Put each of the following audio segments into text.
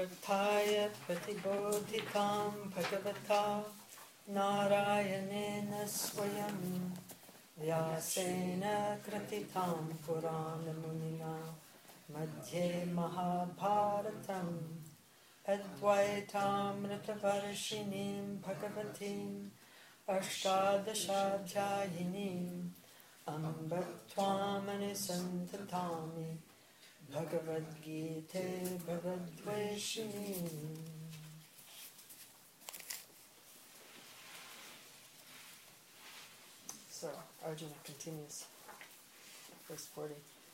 Parthaya Pratibodhitam Bhagavata Narayanena Swayam Vyasena Kratitam Purana Munina Madhye Mahabharatam Advaitam Ritavarashinim Bhagavatim Ashtadashabhyayinim Ambattvamani Santatami Bhagavad Gita Bhagavadveshini. So Arjuna continues, verse 40.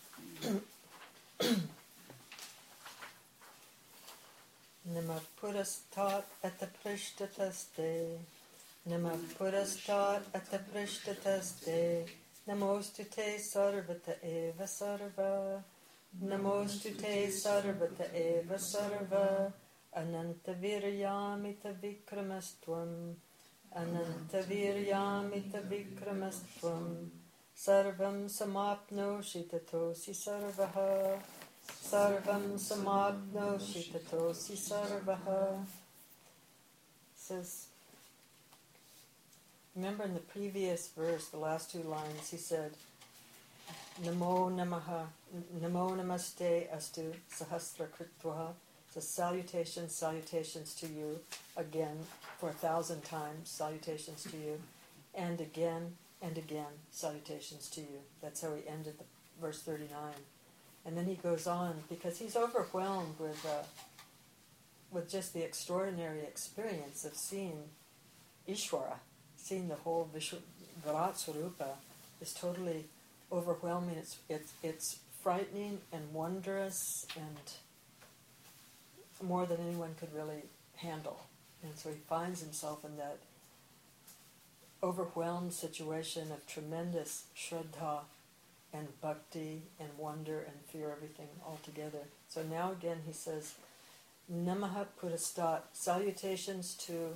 Nama purastat ata prishtataste, Nama purastat ata prishtataste, Namostu te sarvata eva sarva, Namostu te sarvata eva sarva, Ananta viryamita vikramastvam, Ananta viryamita vikramastvam, Sarvam samapnoshi tatosi sarvaha, Sarvam samapnoshi tatosi sarvaha. Says, remember in the previous verse, the last two lines, he said, Namo namaha, Namo namaste astu sahasra kritvaha. So salutations, salutations to you, again, for 1,000 times, salutations to you, and again, salutations to you. That's how he ended the verse 39. And then he goes on, because he's overwhelmed with just the extraordinary experience of seeing Ishvara, seeing the whole Virat Swarupa is totally overwhelming. It's frightening and wondrous and more than anyone could really handle. And so he finds himself in that overwhelmed situation of tremendous shraddha and bhakti and wonder and fear, everything all together. So now again he says, Namaha Purastat, salutations to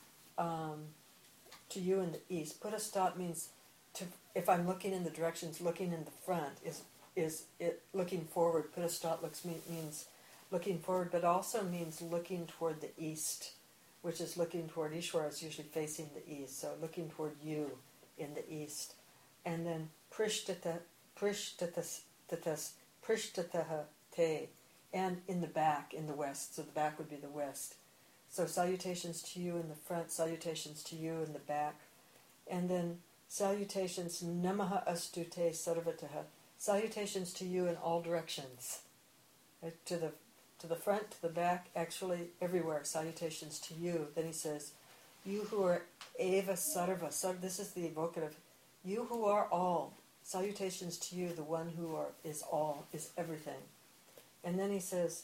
you in the east. Purastat means, if I'm looking in the directions, looking in the front, is it looking forward. Purastat means looking forward, but also means looking toward the east, which is looking toward Ishvara, is usually facing the east, so looking toward you in the east. And then prishtataha te, and in the back, in the west, so the back would be the west. So salutations to you in the front, salutations to you in the back, and then salutations namaha astu te sarvataha, salutations to you in all directions, right? To the front, to the back, actually everywhere, salutations to you. Then he says, you who are eva sarva, this is the evocative, you who are all, salutations to you, the one who is all, is everything. And then he says,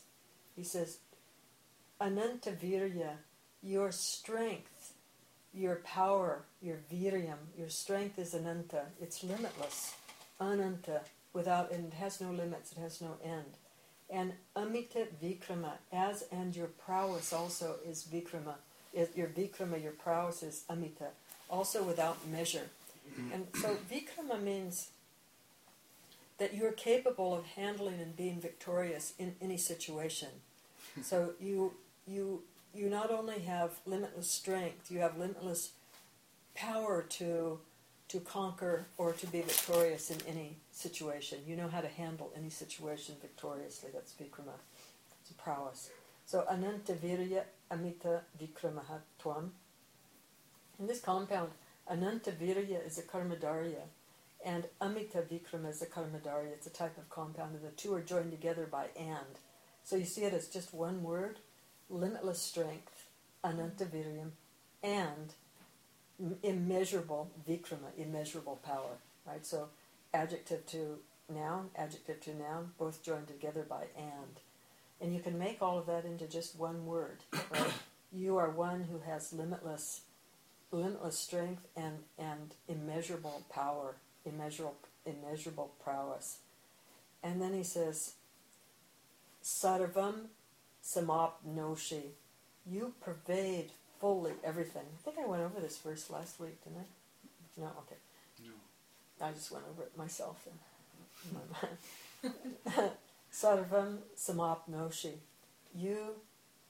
Ananta virya, your strength, your power, your viryam, your strength is ananta, it's limitless, ananta, without, and it has no limits, it has no end. And amita vikrama, and your prowess also is vikrama. Your vikrama, your prowess is amita, also without measure. And so vikrama means that you're capable of handling and being victorious in any situation. So you not only have limitless strength, you have limitless power to conquer or to be victorious in any situation. You know how to handle any situation victoriously. That's vikrama. It's a prowess. So ananta virya amita vikramaha tvam. In this compound, ananta virya is a karmadarya, and amita vikrama is a karmadarya. It's a type of compound, and the two are joined together by and. So you see it as just one word, limitless strength, ananta viryam, and immeasurable vikrama, immeasurable power, right? So adjective to noun, both joined together by and. And you can make all of that into just one word, right? You are one who has limitless strength and immeasurable power, immeasurable prowess. And then he says, Sarvam samapnoshi, you pervade fully everything. I think I went over this verse last week, didn't I? No? Okay. No. I just went over it myself then. Sarvam samapnoshi, you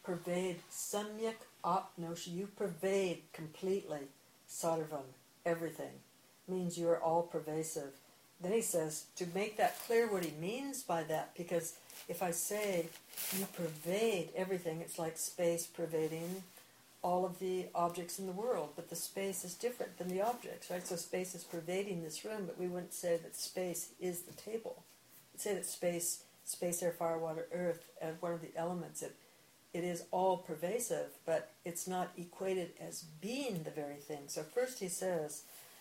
pervade, samyak apnoshi, you pervade completely, sarvam, everything. Means you are all pervasive. Then he says, to make that clear what he means by that, because if I say you pervade everything, it's like space pervading all of the objects in the world, but the space is different than the objects, right? So space is pervading this room, but we wouldn't say that space is the table. We'd say that space, air, fire, water, earth, as one of the elements, it is all pervasive, but it's not equated as being the very thing. So first he says,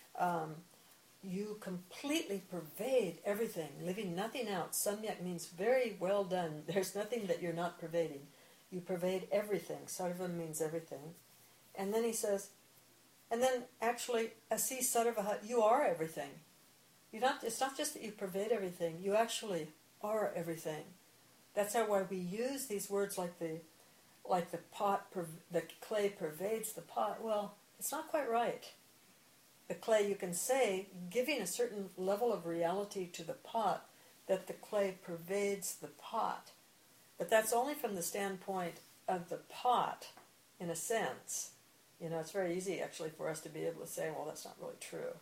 you completely pervade everything, leaving nothing out. Samyak means very well done. There's nothing that you're not pervading. You pervade everything. Sarvam means everything. And then he says, and then actually, asi sarvaha, you are everything. It's not just that you pervade everything, you actually are everything. That's why we use these words like the pot, the clay pervades the pot. Well, it's not quite right. The clay, you can say, giving a certain level of reality to the pot, that the clay pervades the pot. But that's only from the standpoint of the pot, in a sense. It's very easy, actually, for us to be able to say, well, that's not really true.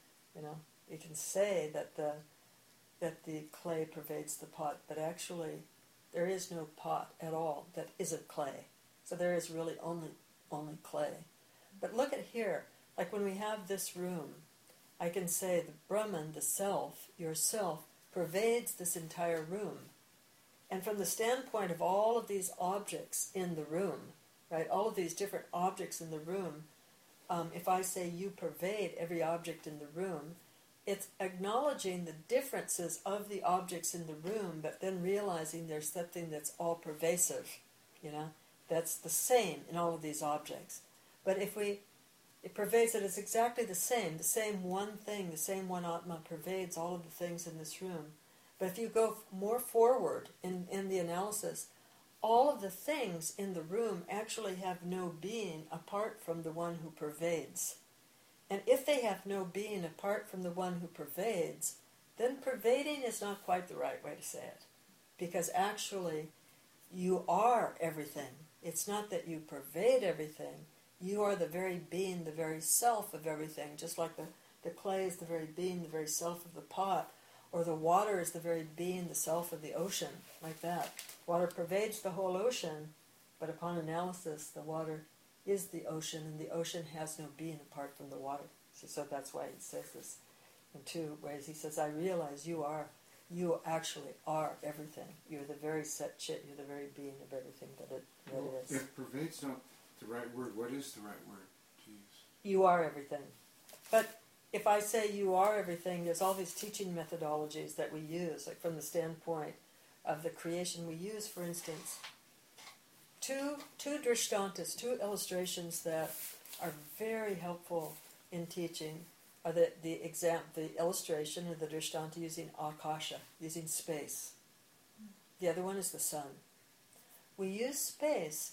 You can say that the clay pervades the pot, but actually there is no pot at all that isn't clay. So there is really only clay. But look at here, like when we have this room, I can say the Brahman, the self, yourself, pervades this entire room. And from the standpoint of all of these objects in the room, right, all of these different objects in the room, if I say you pervade every object in the room, it's acknowledging the differences of the objects in the room, but then realizing there's something that's all pervasive, that's the same in all of these objects. But it pervades it as exactly the same one thing, the same one Atma pervades all of the things in this room. But if you go more forward in the analysis, all of the things in the room actually have no being apart from the one who pervades. And if they have no being apart from the one who pervades, then pervading is not quite the right way to say it. Because actually, you are everything. It's not that you pervade everything. You are the very being, the very self of everything. Just like the clay is the very being, the very self of the pot. Or the water is the very being, the self of the ocean. Like that. Water pervades the whole ocean, but upon analysis, the water is the ocean, and the ocean has no being apart from the water. So that's why he says this in two ways. He says, I realize you actually are everything. You're the very set chit, you're the very being of everything that it is. If pervade's not the right word, what is the right word to use? You are everything. But if I say you are everything, there's all these teaching methodologies that we use, like from the standpoint of the creation we use, for instance, two drishtantas, two illustrations that are very helpful in teaching are the illustration or the drishtanta using akasha, using space. The other one is the sun. We use space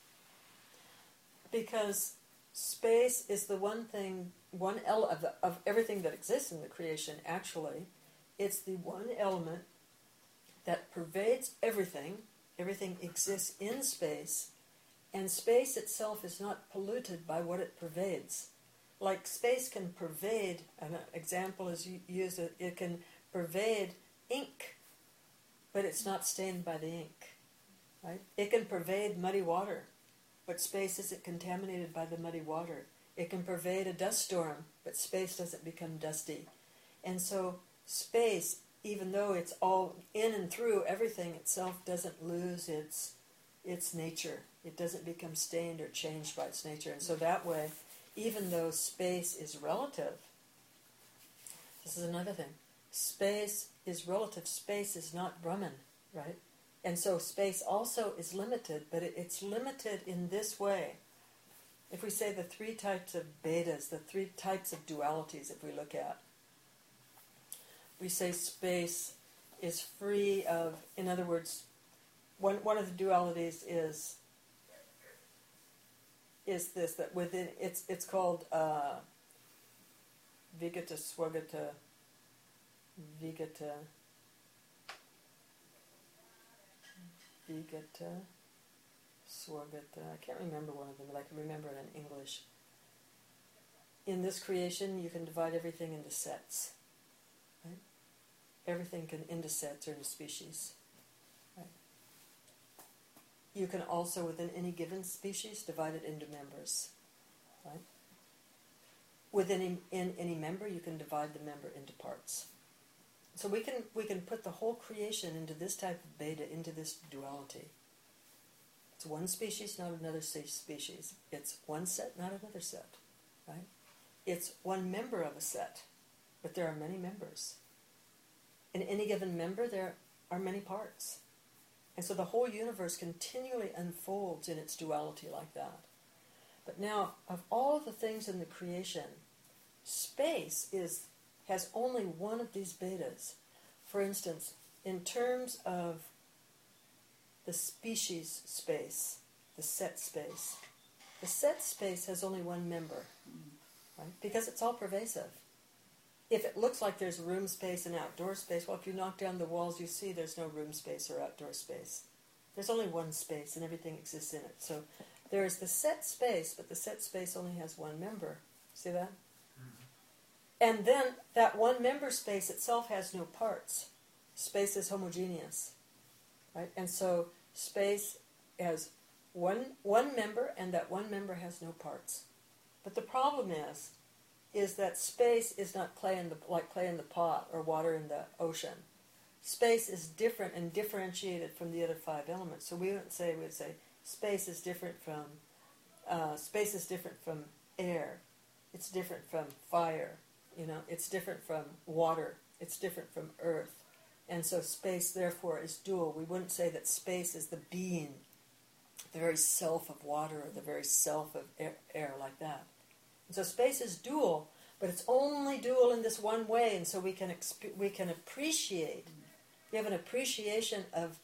because space is the one thing, one element of everything that exists in the creation, actually. It's the one element that pervades everything. Everything exists in space, and space itself is not polluted by what it pervades. Like space can pervade, an example is used, it can pervade ink, but it's not stained by the ink. Right? It can pervade muddy water, but space isn't contaminated by the muddy water. It can pervade a dust storm, but space doesn't become dusty. And so space, even though it's all in and through everything itself, doesn't lose its nature. It doesn't become stained or changed by its nature. And so that way, even though space is relative, this is another thing, space is relative. Space is not Brahman, right? And so space also is limited, but it's limited in this way. If we say the three types of Vedas, the three types of dualities, if we look at, we say space is free of, in other words, one of the dualities is this, that within, it's called Vigata, Swagata, Vigata, Swargata. I can't remember one of them, but I can remember it in English. In this creation, you can divide everything into sets. Right? Everything can into sets or into species. Right? You can also, within any given species, divide it into members. Right? Within any member, you can divide the member into parts. So we can put the whole creation into this type of beta, into this duality. It's one species, not another species. It's one set, not another set. Right? It's one member of a set, but there are many members. In any given member, there are many parts. And so the whole universe continually unfolds in its duality like that. But now, of all of the things in the creation, space has only one of these betas. For instance, in terms of the species space, the set space has only one member, right? Because it's all pervasive. If it looks like there's room space and outdoor space, well, if you knock down the walls, you see there's no room space or outdoor space. There's only one space, and everything exists in it. So there's the set space, but the set space only has one member. See that? And then that one member space itself has no parts. Space is homogeneous, right? And so space has one member, and that one member has no parts. But the problem is that space is not like clay in the pot or water in the ocean. Space is different and differentiated from the other five elements. So we would say space is different from air. It's different from fire. It's different from water. It's different from earth. And so space, therefore, is dual. We wouldn't say that space is the being, the very self of water or the very self of air like that. And so space is dual, but it's only dual in this one way, and so we can appreciate. We have an appreciation of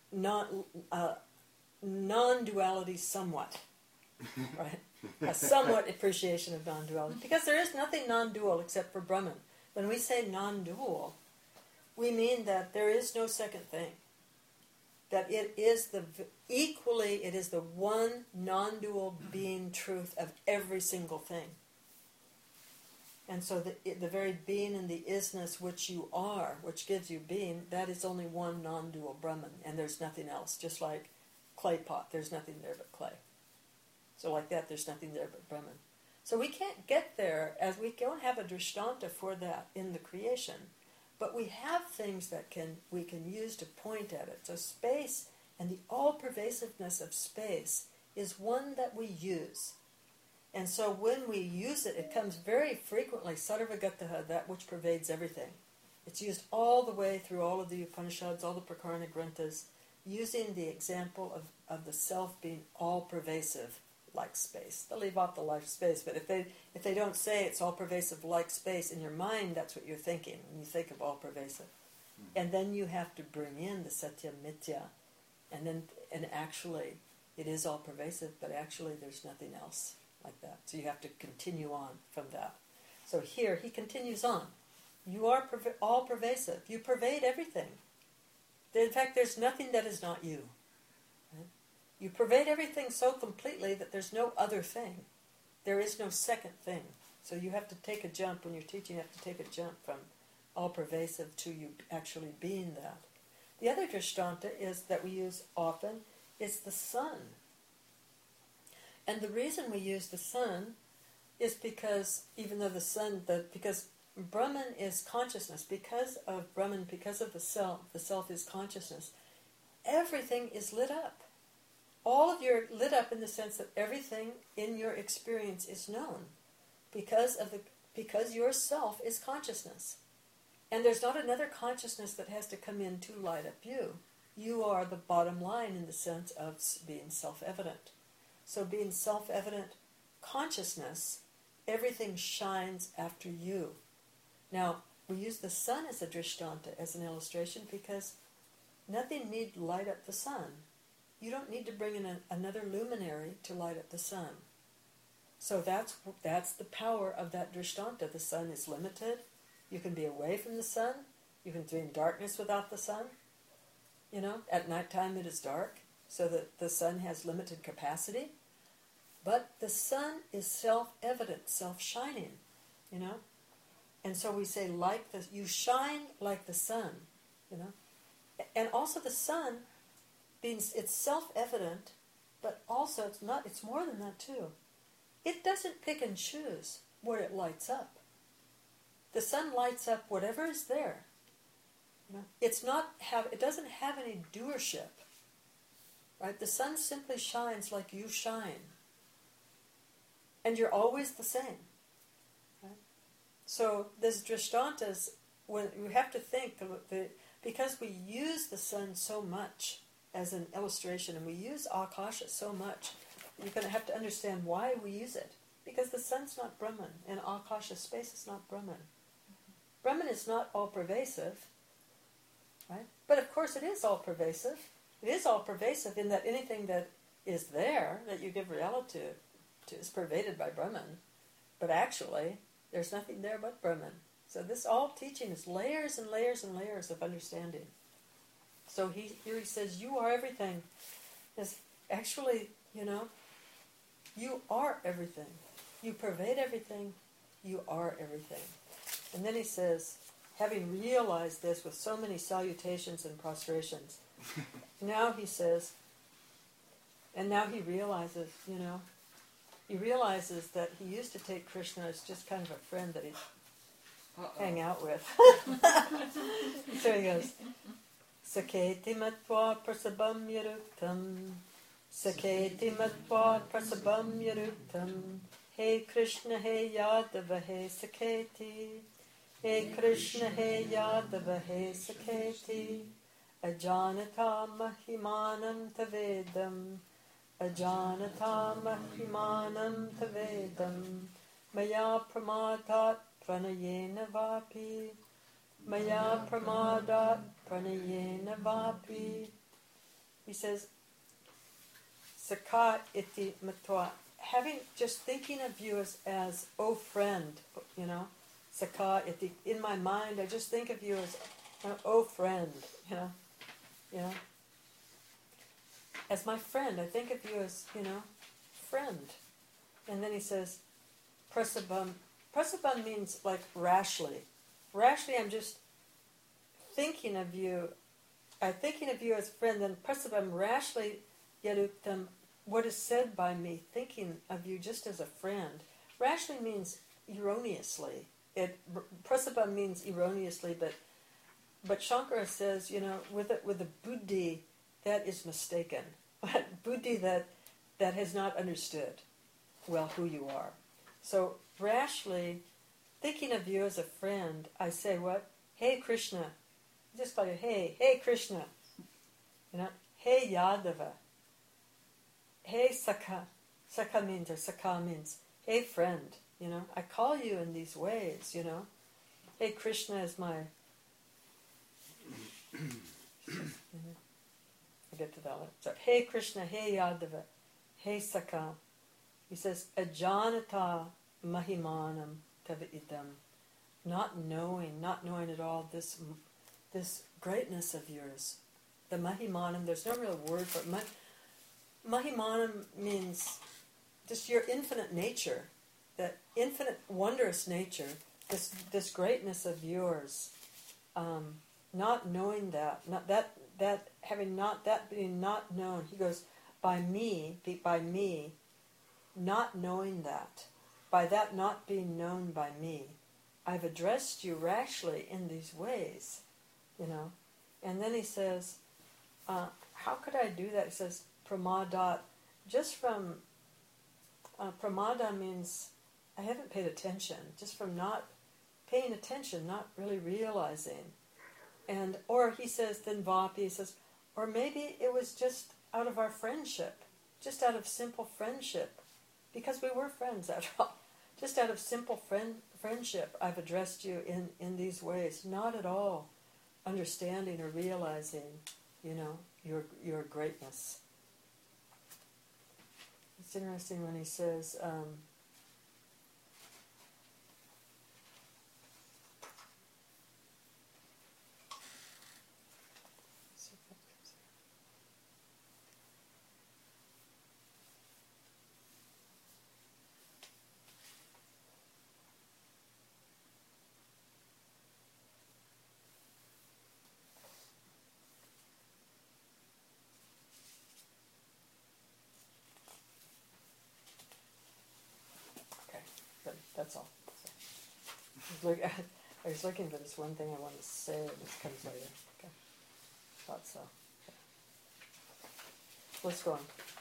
non-duality somewhat, right? A somewhat appreciation of non-duality, because there is nothing non-dual except for Brahman. When we say non-dual, we mean that there is no second thing. That it is the one non-dual being truth of every single thing. And so the very being and the isness which you are, which gives you being, that is only one non-dual Brahman, and there's nothing else. Just like clay pot, there's nothing there but clay. So like that, there's nothing there but Brahman. So we can't get there, as we don't have a drishtanta for that in the creation, but we have things that we can use to point at it. So space and the all-pervasiveness of space is one that we use. And so when we use it, it comes very frequently, sarvagataha, that which pervades everything. It's used all the way through all of the Upanishads, all the Prakarana Granthas, using the example of the self being all-pervasive, like space. They'll leave out the life space, but if they don't say it's all-pervasive like space, in your mind that's what you're thinking when you think of all-pervasive. And then you have to bring in the satya mithya, and actually it is all-pervasive, but actually there's nothing else like that. So you have to continue on from that. So here he continues on. You are all-pervasive. You pervade everything. In fact, there's nothing that is not you. Right? You pervade everything so completely that there's no other thing. There is no second thing. So you have to take a jump. When you're teaching, you have to take a jump from all-pervasive to you actually being that. The other drishtanta is that we use often is the sun. And the reason we use the sun is because because Brahman is consciousness. Because of Brahman, because of the self is consciousness, everything is lit up. All of your lit up in the sense that everything in your experience is known because your self is consciousness. And there's not another consciousness that has to come in to light up you. You are the bottom line in the sense of being self-evident. So being self-evident consciousness, everything shines after you. Now, we use the sun as a drishtanta, as an illustration, because nothing need light up the sun. You don't need to bring in another luminary to light up the sun. So that's the power of that drishtanta. The sun is limited. You can be away from the sun. You can be in darkness without the sun. At nighttime it is dark. so that the sun has limited capacity. But the sun is self-evident, self-shining, you know. And so we say, like the, you shine like the sun, you know. And also the sun, means it's self-evident, but also it's more than that too. It doesn't pick and choose where it lights up. The sun lights up whatever is there. You know, it doesn't have any doership. Right? The sun simply shines like you shine. And you're always the same. Right? So this drishtantas, when you have to think, because we use the sun so much as an illustration, and we use Akasha so much, you're going to have to understand why we use it. Because the sun's not Brahman, and Akasha space is not Brahman. Brahman is not all-pervasive, right? But of course it is all-pervasive. It is all-pervasive in that anything that is there, that you give reality to is pervaded by Brahman. But actually, there's nothing there but Brahman. So this all teaching is layers and layers and layers of understanding. So here he says, you are everything. Yes, actually, you know, you are everything. You pervade everything. You are everything. And then he says, having realized this with so many salutations and prostrations, now he says, and now he realizes, you know, he realizes that he used to take Krishna as just kind of a friend that he'd hang out with. So he goes, Saketi matva prasabam yaruktam, Saketi matva prasabam yaruktam, Hey Krishna, hey Yadava, hey Saketi, Hey Krishna, hey Yadava, hey Saketi, Ajanata mahimanam tavedam, Ajanata mahimanam tavedam, Maya pramadat pranayena vapi, Maya pramadat pranayena vapi. He says, Sakat iti matva, having, just thinking of you as oh friend, you know, Sakat iti, in my mind I just think of you as oh friend, you know, as my friend. I think of you as, you know, friend. And then he says, prasabam. Prasabam means like rashly. Rashly, I'm just thinking of you. I'm thinking of you as friend. Then prasabam, rashly yaruktam, what is said by me, thinking of you just as a friend. Rashly means erroneously. Prasabam means erroneously, but Shankara says, you know, with a buddhi that is mistaken, buddhi that has not understood well who you are. So rashly, thinking of you as a friend, I say what? Hey Krishna, just call you hey Krishna, you know, hey Yadava, hey Sakha. Sakha means, or Sakha means, hey friend, you know, I call you in these ways, you know. Hey Krishna is my I get to that one. So, hey Krishna, hey Yadava, hey Sakha. He says, Ajanata mahimanam tava idam. Not knowing at all this greatness of yours. The mahimanam, there's no real word for it. Mahimanam means just your infinite nature, that infinite wondrous nature, this greatness of yours. Not knowing that having not that being not known, he goes, by me, not knowing that, by that not being known by me, I've addressed you rashly in these ways, you know. And then he says, how could I do that? He says, pramadat, just from, pramada means I haven't paid attention, just from not paying attention, not really realizing. And, or he says, then vapi, he says, or maybe it was just out of our friendship, just out of simple friendship, because we were friends after all. Just out of simple friendship, I've addressed you in these ways, not at all understanding or realizing, you know, your greatness. It's interesting when he says, That's all. I was looking for this one thing I wanted to say, and this comes later. Okay. Thought so. Okay. Let's go on.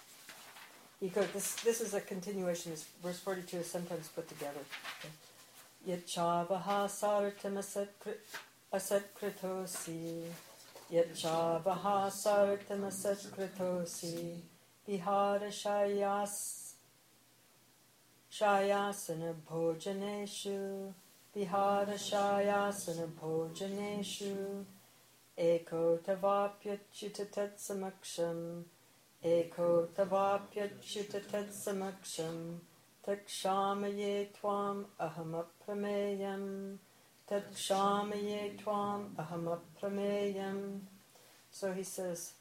This is a continuation. This verse 42 is sometimes put together. Okay. Yachavaha sartam asatkritosi. Yachavaha sartam asatkritosi. Vihara shayasana bhojaneshu. Vihara shayasana bhojaneshu. Eko tavapyachitatat samaksham. Eko tavapyachitatat samaksham. Takshamaye tvam aham aprameyam. Takshamaye tvam aham aprameyam. So he says,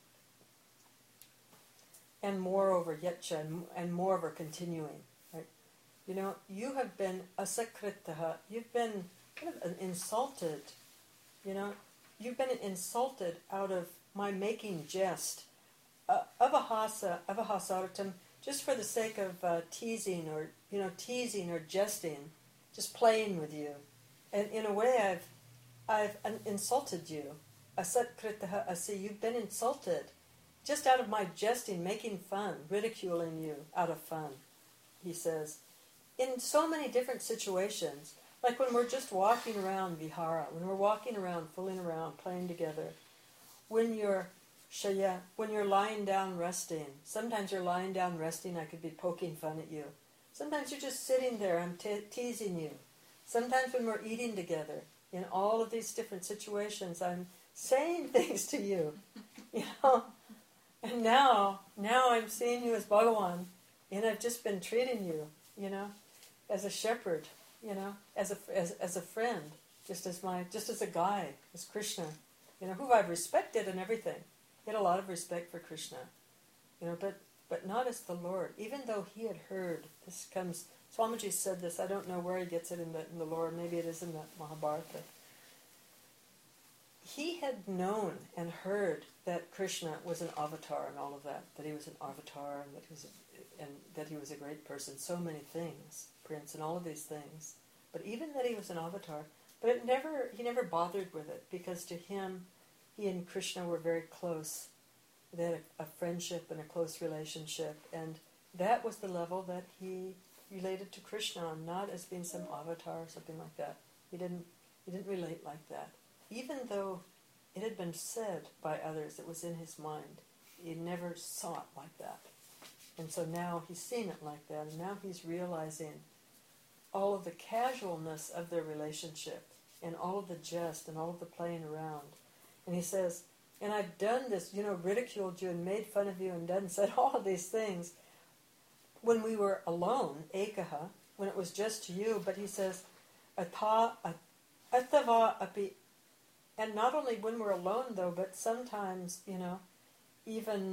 and moreover, yetcha, and moreover, continuing. Right? You know, you have been asakritaha, you've been kind of insulted, you know, you've been insulted out of my making jest. Avahasartam, just for the sake of teasing or jesting, just playing with you. And in a way I've insulted you. Asatkritaha asi, you've been insulted. Just out of my jesting, making fun, ridiculing you out of fun, he says. In so many different situations, like when we're just walking around vihara, when we're walking around, fooling around, playing together, when you're lying down resting, sometimes you're lying down resting, I could be poking fun at you. Sometimes you're just sitting there, I'm teasing you. Sometimes when we're eating together, in all of these different situations, I'm saying things to you, you know. And now I'm seeing you as Bhagavan, and I've just been treating you, you know, as a shepherd, you know, as a friend, just as a guide, as Krishna, you know, who I've respected and everything. He had a lot of respect for Krishna, you know, but not as the Lord. Even though he had heard, this comes, Swamiji said this. I don't know where he gets it in the lore. Maybe it is in the Mahabharata. He had known and heard that Krishna was an avatar and all of that he was an avatar and that he was a great person, so many things, Prince, and all of these things. But even that he was an avatar, but he never bothered with it, because to him, he and Krishna were very close. They had a friendship and a close relationship, and that was the level that he related to Krishna on, not as being some avatar or something like that. He didn't relate like that. Even though it had been said by others, it was in his mind. He never saw it like that. And so now he's seen it like that, and now he's realizing all of the casualness of their relationship, and all of the jest, and all of the playing around. And he says, and I've done this, you know, ridiculed you and made fun of you and said all of these things when we were alone, ekaha, when it was just to you. But he says, atava api. And not only when we're alone, though, but sometimes, you know, even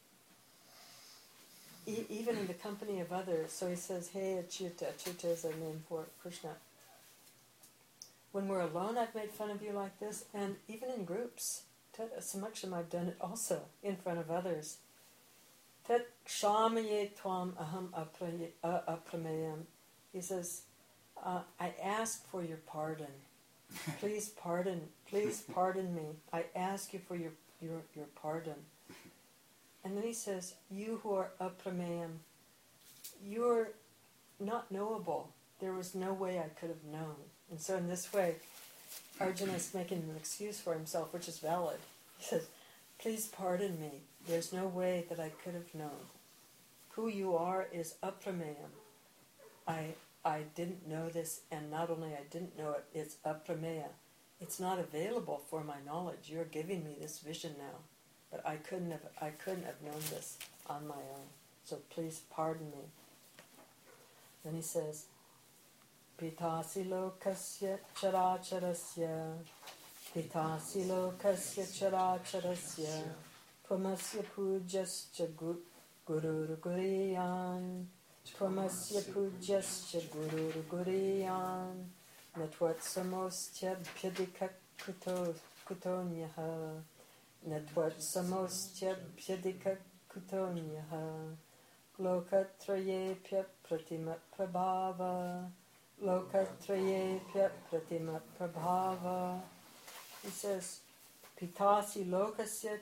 in the company of others. So he says, hey, Achyuta. Achyuta is a name for Krishna. When we're alone, I've made fun of you like this, and even in groups. Tat samaksham, I've done it also in front of others. Tat kshamaye tvam aham aprameyam. He says, I ask for your pardon. Please pardon me. I ask you for your pardon. And then he says, you who are aprameyam, you're not knowable. There was no way I could have known. And so in this way, Arjuna is making an excuse for himself, which is valid. He says, please pardon me. There's no way that I could have known. Who you are is aprameyam. I didn't know this, and not only I didn't know it, it's aprameya. It's not available for my knowledge. You're giving me this vision now, but I couldn't have known this on my own. So please pardon me. Then he says, Pitasi lokasya characharasya, Pitasi lokasya characharasya, Tvamasya pujasya gurur guriyan, Tvamasya pujasya gurur guriyan, Natvat samostya bhyadika kutonyaha, Natvat samostya bhyadika kutonyaha, Lokatrayepya pratima prabhava. Lokatrayepya pratima prabhava. He says, Pitasi lokasya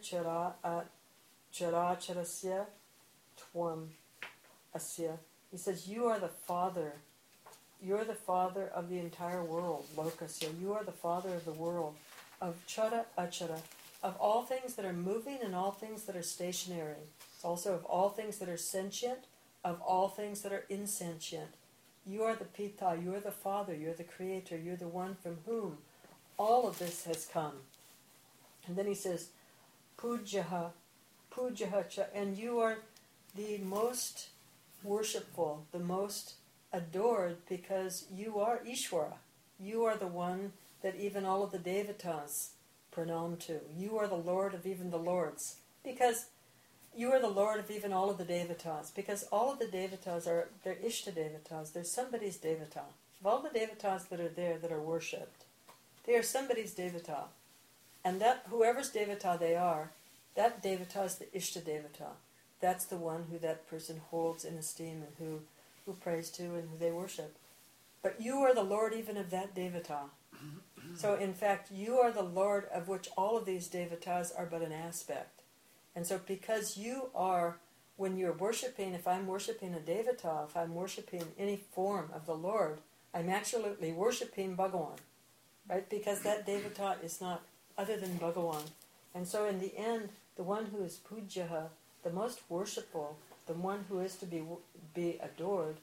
characharasya tvam asya. He says, you are the father. You're the father of the entire world, lokasya. You are the father of the world, of chara achara, of all things that are moving and all things that are stationary. It's also of all things that are sentient, of all things that are insentient. You are the Pita, you are the Father, you're the Creator, you're the one from whom all of this has come. And then he says, Pujaha, Pujaha cha, and you are the most worshipful, the most adored, because you are Ishvara. You are the one that even all of the Devatas pranam to. You are the Lord of even the Lords, because you are the Lord of even all of the Devatas, because all of the Devatas are, they're Ishta Devatas, they're somebody's Devata. Of all the Devatas that are there that are worshipped, they are somebody's Devata. And that, whoever's Devata they are, that Devata is the Ishta Devata. That's the one who that person holds in esteem and who prays to and who they worship. But you are the Lord even of that Devata. So in fact, you are the Lord of which all of these Devatas are but an aspect. And so because you are, when you're worshipping, if I'm worshipping a Devata, if I'm worshipping any form of the Lord, I'm actually worshipping Bhagawan. Right? Because that Devata is not other than Bhagawan. And so in the end, the one who is Pujaha, the most worshipful, the one who is to be adored,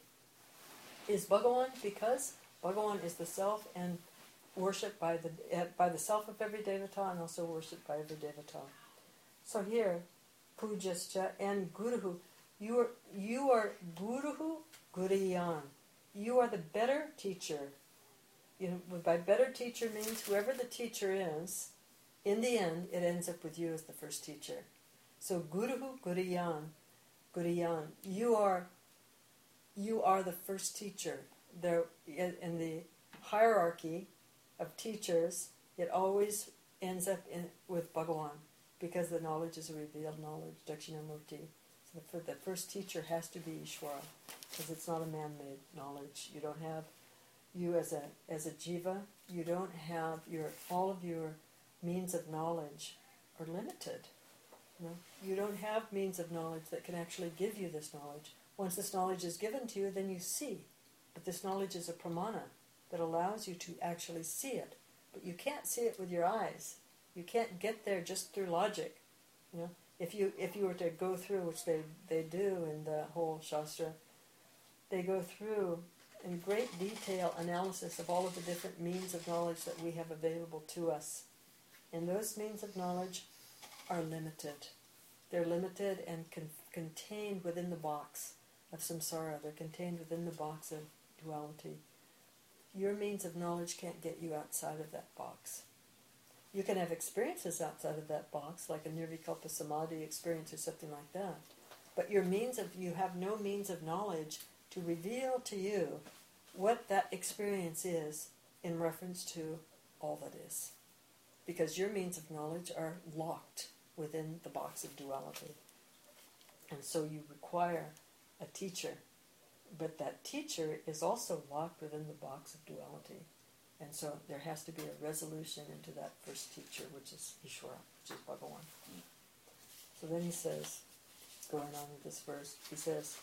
is Bhagawan, because Bhagawan is the self and worshipped by the self of every Devata and also worshipped by every Devata. So here, Pujascha and Guruhu, you are Guruhu Guriyan. You are the better teacher. You know, by better teacher means whoever the teacher is, in the end, it ends up with you as the first teacher. So Guruhu Guriyan, Guriyan, you are the first teacher. There, in the hierarchy of teachers, it always ends up with Bhagawan, because the knowledge is a revealed knowledge, Dakshinamurti. So the first teacher has to be Ishvara, because it's not a man-made knowledge. You don't have, you as a jiva, you don't have all of your means of knowledge are limited. You don't have means of knowledge that can actually give you this knowledge. Once this knowledge is given to you, then you see. But this knowledge is a pramana that allows you to actually see it. But you can't see it with your eyes. You can't get there just through logic. If you were to go through, which they do in the whole Shastra, they go through in great detail analysis of all of the different means of knowledge that we have available to us. And those means of knowledge are limited. They're limited and contained within the box of samsara. They're contained within the box of duality. Your means of knowledge can't get you outside of that box. You can have experiences outside of that box, like a nirvikalpa samadhi experience or something like that. But you have no means of knowledge to reveal to you what that experience is in reference to all that is. Because your means of knowledge are locked within the box of duality. And so you require a teacher. But that teacher is also locked within the box of duality. And so there has to be a resolution into that first teacher, which is Ishvara, which is Bhagawan. So then he says, going on with this verse, he says,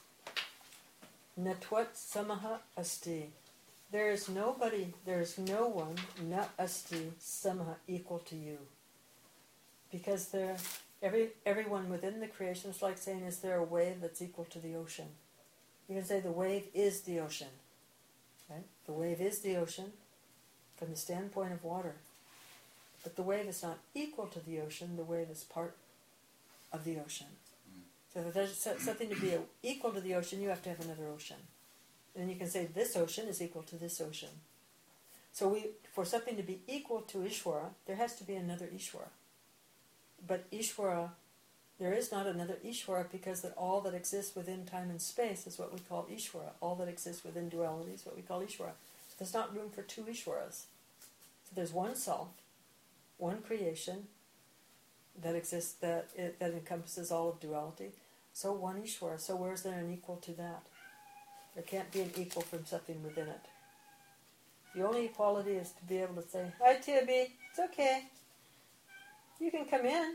Natwat samaha asti. There is no one, na asti samaha, equal to you. Because everyone within the creation, is like saying, is there a wave that's equal to the ocean? You can say the wave is the ocean. Right? The wave is the ocean from the standpoint of water. But the wave is not equal to the ocean, the wave is part of the ocean. So if there's something to be equal to the ocean, you have to have another ocean. And then you can say this ocean is equal to this ocean. So for something to be equal to Ishvara, there has to be another Ishvara. But Ishvara, there is not another Ishvara, because that all that exists within time and space is what we call Ishvara. All that exists within duality is what we call Ishvara. So there's not room for two Ishvaras. So there's one self, one creation that exists, that encompasses all of duality. So one Ishwara. So where's there an equal to that? There can't be an equal from something within it. The only equality is to be able to say, "Hi, Tibby, it's okay. You can come in."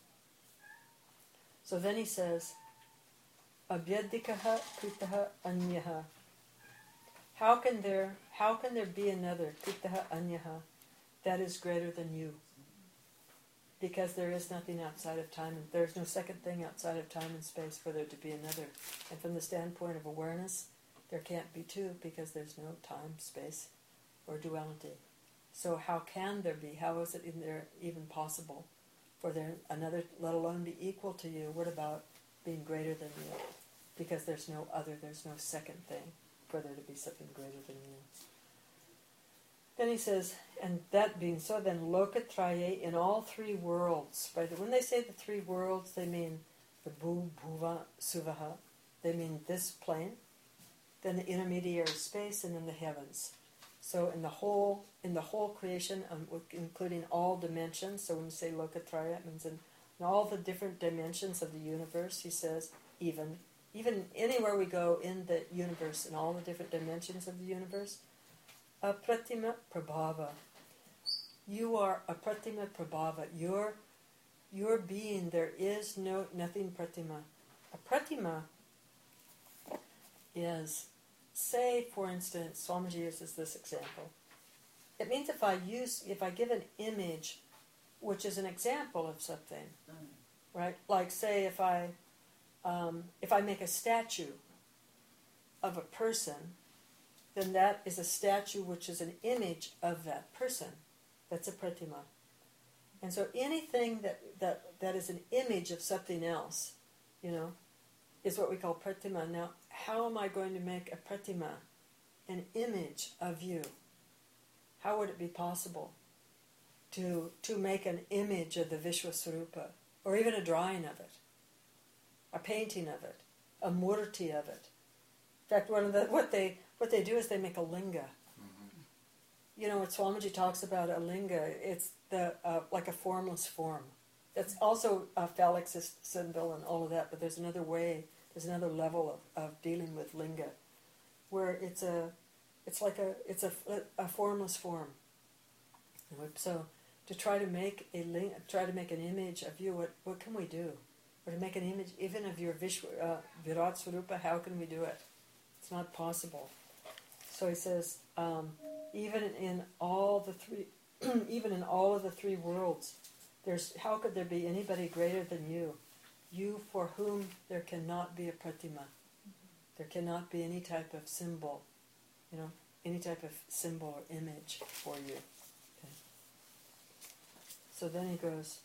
So then he says, "Abhyadikaha kritaha anyaha." How can there be another kritaha anyaha that is greater than you? Because there is nothing outside of time, and there's no second thing outside of time and space for there to be another. And from the standpoint of awareness, there can't be two because there's no time, space, or duality. So how can there be? How is it in there even possible for there another, let alone be equal to you? What about being greater than you? Because there's no other, there's no second thing for there to be something greater than you. Then he says, and that being so, then lokatraye, in all three worlds. When they say the three worlds, they mean the bhu, bhuva, suvaha. They mean this plane, then the intermediary space, and then the heavens. So in the whole creation, including all dimensions. So when you say lokatraya, it means in all the different dimensions of the universe. He says, even anywhere we go in the universe, in all the different dimensions of the universe. Apratima prabhava. You are apratima prabhava. Your being, there is nothing pratima. Apratima is, say for instance, Swamiji uses this example. It means if I give an image which is an example of something, right? Like say if I make a statue of a person, then that is a statue which is an image of that person. That's a pratima. And so anything that is an image of something else, is what we call pratima. Now, how am I going to make a pratima, an image of you? How would it be possible to make an image of the Vishwaswarupa, or even a drawing of it, a painting of it, a murti of it? In fact, what they do is they make a linga. Mm-hmm. What Swamiji talks about a linga, it's like a formless form. That's also a phallic symbol and all of that, but there's another level of dealing with linga, where it's a formless form. So to try to make an image of you, what can we do? Or to make an image even of your Virat Swarupa, how can we do it? It's not possible. So he says, even in all the three worlds, how could there be anybody greater than you? You for whom there cannot be a pratima. There cannot be any type of symbol, any type of symbol or image for you. Okay. So then he goes,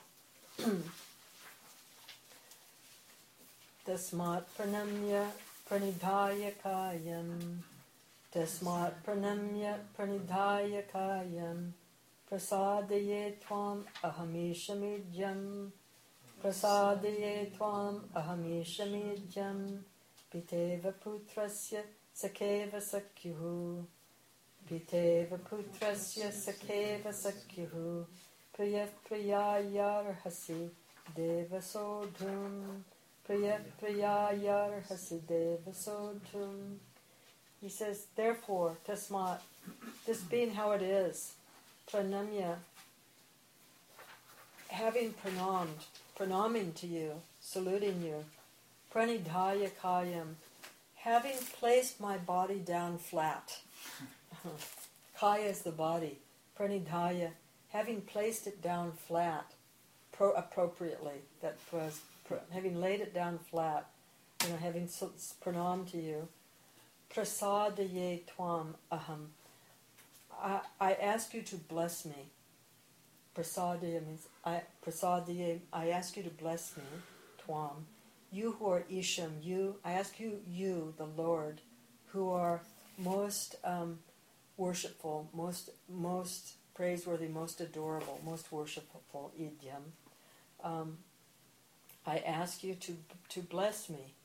Tasmat pranamya pranidhaya kayam. Tasmat pranamya pranidhaya kayam. Prasadaye tvam ahameshamijyam. Prasadaye tvam ahameshamijyam. Piteva putrasya sakeva sakyuhu. Piteva putrasya sakeva sakyuhu. Priya priyayarhasi deva sodhum. Priya priyayarhasi deva sodhum. He says, therefore, tasmat, this being how it is, pranamya, having pranaming to you, saluting you, pranidhaya kayam, having placed my body down flat. Kaya is the body. Pranidhaya, having placed it down flat, appropriately. That was having laid it down flat. Having pranam to you. Prasadaye tvam aham. I ask you to bless me. Prasadaya means prasadaye. I ask you to bless me. Tvam. You who are Isham, I ask you, the Lord, who are most worshipful, most praiseworthy, most adorable, most worshipful, Idyam. I ask you to bless me.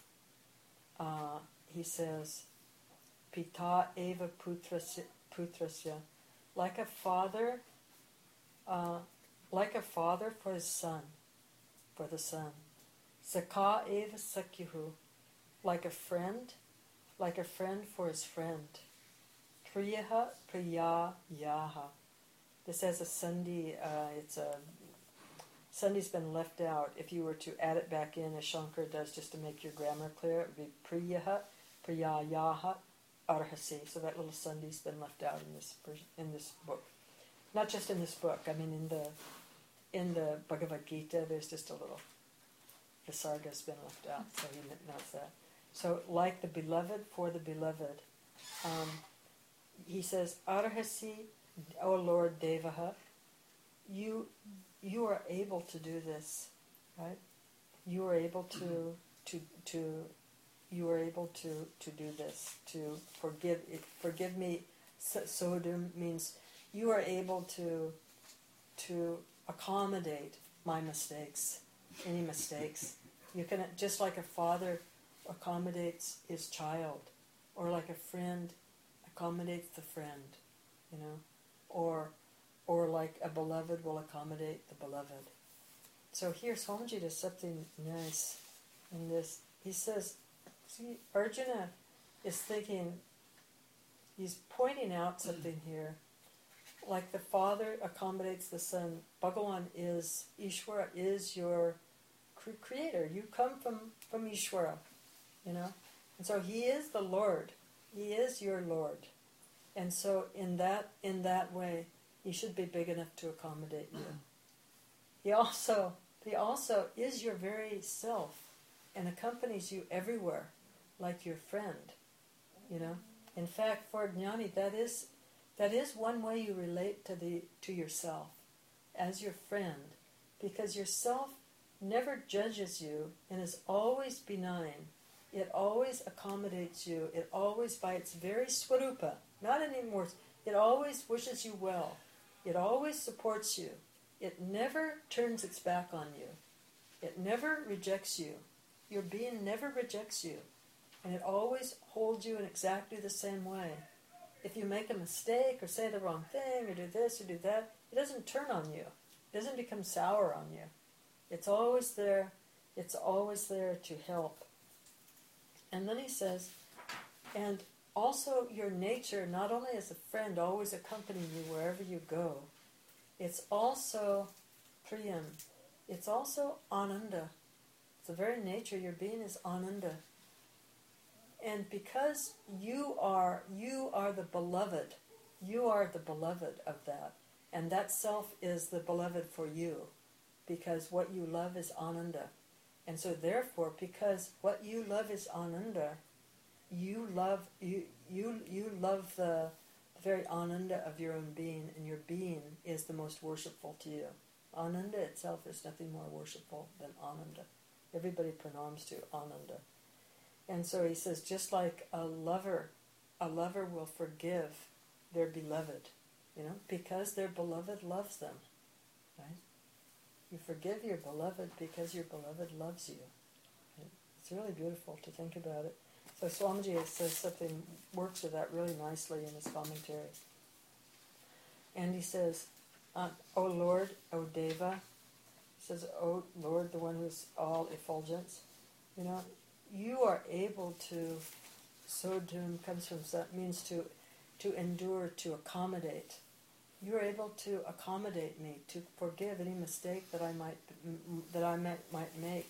He says, Pita eva putrasya, like a father for his son, for the son. Saka eva sakyuhu, like a friend for his friend. Priyaha priya yaha. This has a sandhi, sandhi's been left out. If you were to add it back in, as Shankar does, just to make your grammar clear, it would be priyaha priya yaha arhasi. So that little sandhi's been left out in this book. Not just in this book, I mean in the Bhagavad Gita, there's just a little visarga's been left out, so he notes that. So, like the beloved for the beloved, he says, Arhasi, O Lord Devaha, you are able to do this, right? You are able to do this, to forgive me. Sodum means you are able to accommodate my mistakes, any mistakes. You can, just like a father accommodates his child, or like a friend accommodates the friend, or like a beloved will accommodate the beloved. So here Swamiji does something nice in this. He says, see, Arjuna is thinking, he's pointing out something here. Like the father accommodates the son, Bhagavan is, Ishvara is your creator. You come from Ishvara, And so he is the Lord. He is your Lord. And so in that way, he should be big enough to accommodate you. He also is your very self and accompanies you everywhere, like your friend, In fact, for Jnani, that is one way you relate to yourself, as your friend, because yourself never judges you and is always benign. It always accommodates you. It always, by its very swarupa, not any more, it always wishes you well. It always supports you. It never turns its back on you. It never rejects you. Your being never rejects you. And it always holds you in exactly the same way. If you make a mistake or say the wrong thing or do this or do that, it doesn't turn on you. It doesn't become sour on you. It's always there. It's always there to help. And then he says, and also your nature, not only as a friend, always accompanying you wherever you go, it's also priyam. It's also ananda. It's the very nature, your being is ananda. And because you are the beloved, you are the beloved of that. And that self is the beloved for you, because what you love is ananda. And so therefore, because what you love is ananda, you love the very ananda of your own being, and your being is the most worshipful to you. Ananda itself is nothing more worshipful than ananda. Everybody pranams to ananda. And so he says, just like a lover will forgive their beloved, because their beloved loves them, right? You forgive your beloved because your beloved loves you. Right? It's really beautiful to think about it. So Swamiji says something, works with that really nicely in his commentary. And he says, O Lord, O Deva, he says, O Lord, the one who's all effulgence, you are able to, sodhum comes from, that means to endure, to accommodate. You are able to accommodate me, to forgive any mistake that I might make.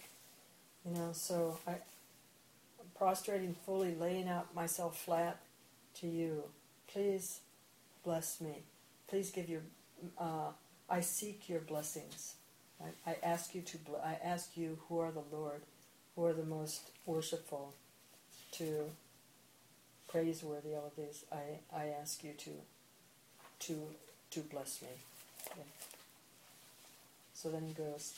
So I'm prostrating fully, laying out myself flat to you. Please bless me. Please give your. I seek your blessings. I ask you, who are the Lord, who are the most worshipful, to praiseworthy, all of these. I ask you to bless me. Okay. So then he goes,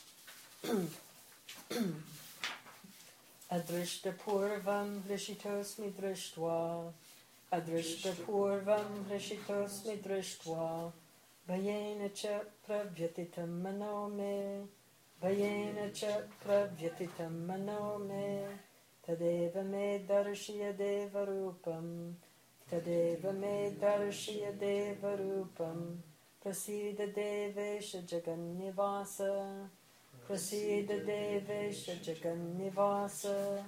Adrishta purvam rishitosmi drishtva, Adrishta purvam rishitosmi drishtva, Bhayena cha pravyatitam mano me, Bhayena cha pravyatitam mano me, Tadeva me darshiya deva rupam, Tadeva me darshiya deva rupam, Prasida devesha jagannivasa, Prasida Devesha Jagannivasa.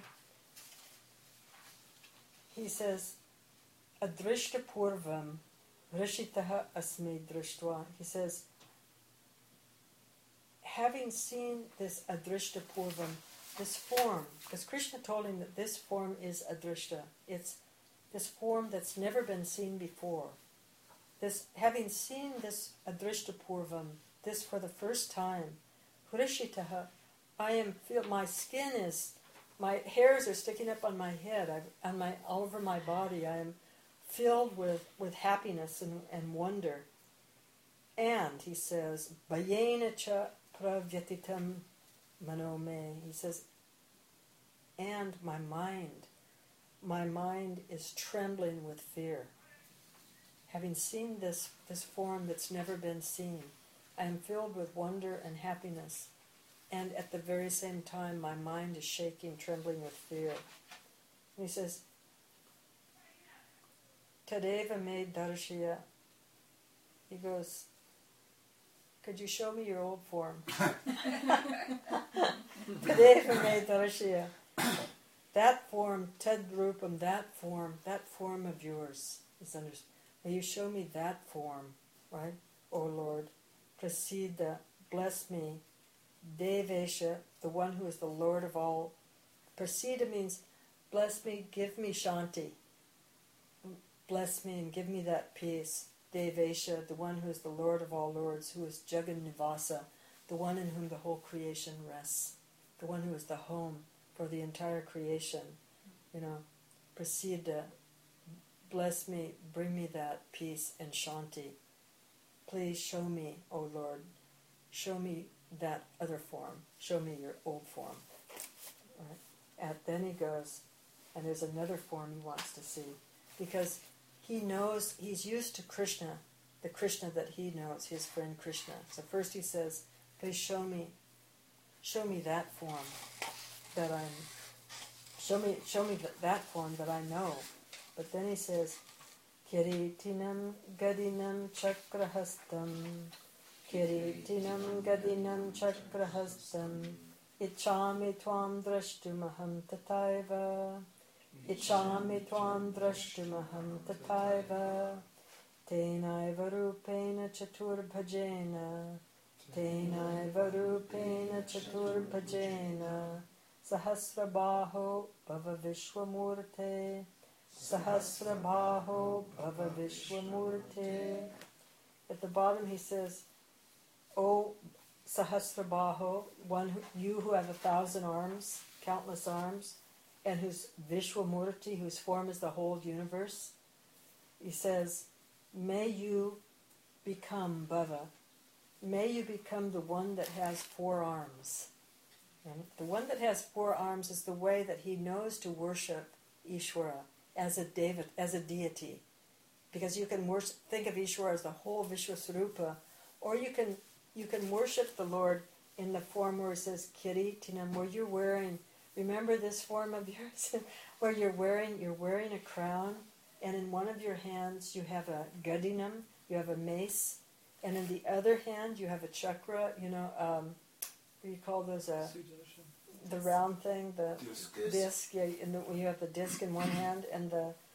He says, Adrishta Purvam Rishitaha Asmi Drishtva. He says, having seen this Adrishta Purvam, this form, because Krishna told him that this form is Adrishta. It's this form that's never been seen before. Having seen this Adrishta Purvam, this for the first time, Rishitaha, my skin is, my hairs are sticking up on my head, all over my body. I am filled with happiness and wonder. And, he says, Bayena cha pravyatitam manome. He says, and my mind is trembling with fear. Having seen this form that's never been seen, I am filled with wonder and happiness. And at the very same time, my mind is shaking, trembling with fear. And he says, Tadeva me darshya. He goes, could you show me your old form? Tadeva me darshya. That form, Tadrupam, that form of yours is understood. May you show me that form, right? O Lord, Prasida, bless me. Devesha, the one who is the Lord of all. Prasida means, bless me, give me Shanti. Bless me and give me that peace. Devesha, the one who is the Lord of all lords, who is Jagannivasa, the one in whom the whole creation rests, the one who is the home for the entire creation. Prasida, bless me, bring me that peace and Shanti. Please show me, O Lord, show me that other form. Show me your old form. Right? And then he goes, and there's another form he wants to see, because he knows, he's used to Krishna, the Krishna that he knows, his friend Krishna. So first he says, please show me that form that show me that form that I know. But then he says, Kiritinam Gadinam Chakrahastam, Kiritinam Gadinam Chakrahastam, Ichami Tvam Drashtumaham Tataiva, Ichami Tvam Drashtumaham Tataiva, Tenaiva Rupena Chaturbhajena, Tenaiva Rupena Chaturbhajena, Sahasrabaho Bhava Vishwamurte, Sahasrabaho Bhava Vishwamurte. At the bottom he says, O Sahasrabaho, you who have 1,000 arms, countless arms, and whose Vishwamurti, whose form is the whole universe. He says, may you become Bhava. May you become the one that has 4 arms. And the one that has 4 arms is the way that he knows to worship Ishvara as a deity. Because you can think of Ishvara as the whole Vishwasvarupa, or you can worship the Lord in the form where it says Kiritinam, where you're wearing, remember this form of yours, where you're wearing a crown, and in one of your hands you have a gadinam, you have a mace, and in the other hand you have a chakra, what do you call those? The round thing, the disc. Yeah, you have the disc in one hand and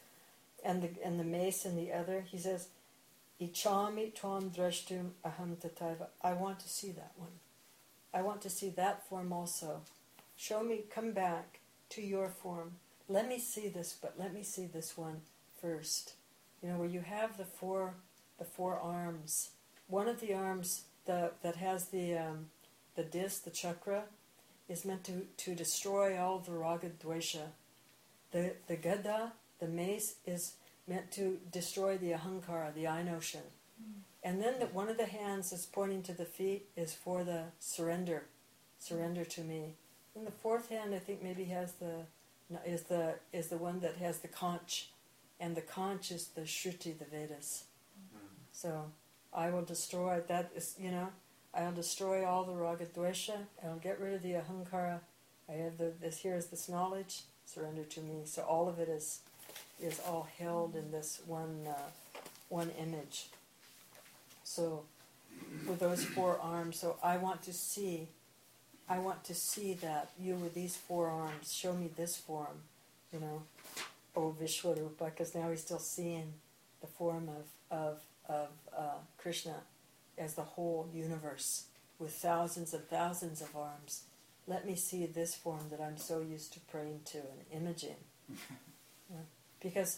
the mace in the other. He says, Ichami tvam drashtum aham tataiva. I want to see that one. I want to see that form also. Show me, come back to your form. Let me see this, but let me see this one first. Where you have the four arms. One of the arms that has the disc, the chakra, is meant to destroy all the raga dvesha. The gada, the mace, is meant to destroy the ahankara, the I notion. And then one of the hands that's pointing to the feet is for the surrender to me. And the fourth hand, I think, maybe is the one that has the conch, and the conch is the Shruti, the Vedas. So I will destroy I'll destroy all the raga dvesha. I'll get rid of the ahankara. I have here is this knowledge. Surrender to me. So all of it is all held in this one image. So with those 4 arms, so I want to see I want to see that you with these 4 arms, show me this form, O Vishwarupa, because now he's still seeing the form of Krishna as the whole universe with thousands and thousands of arms. Let me see this form that I'm so used to praying to and imaging. Because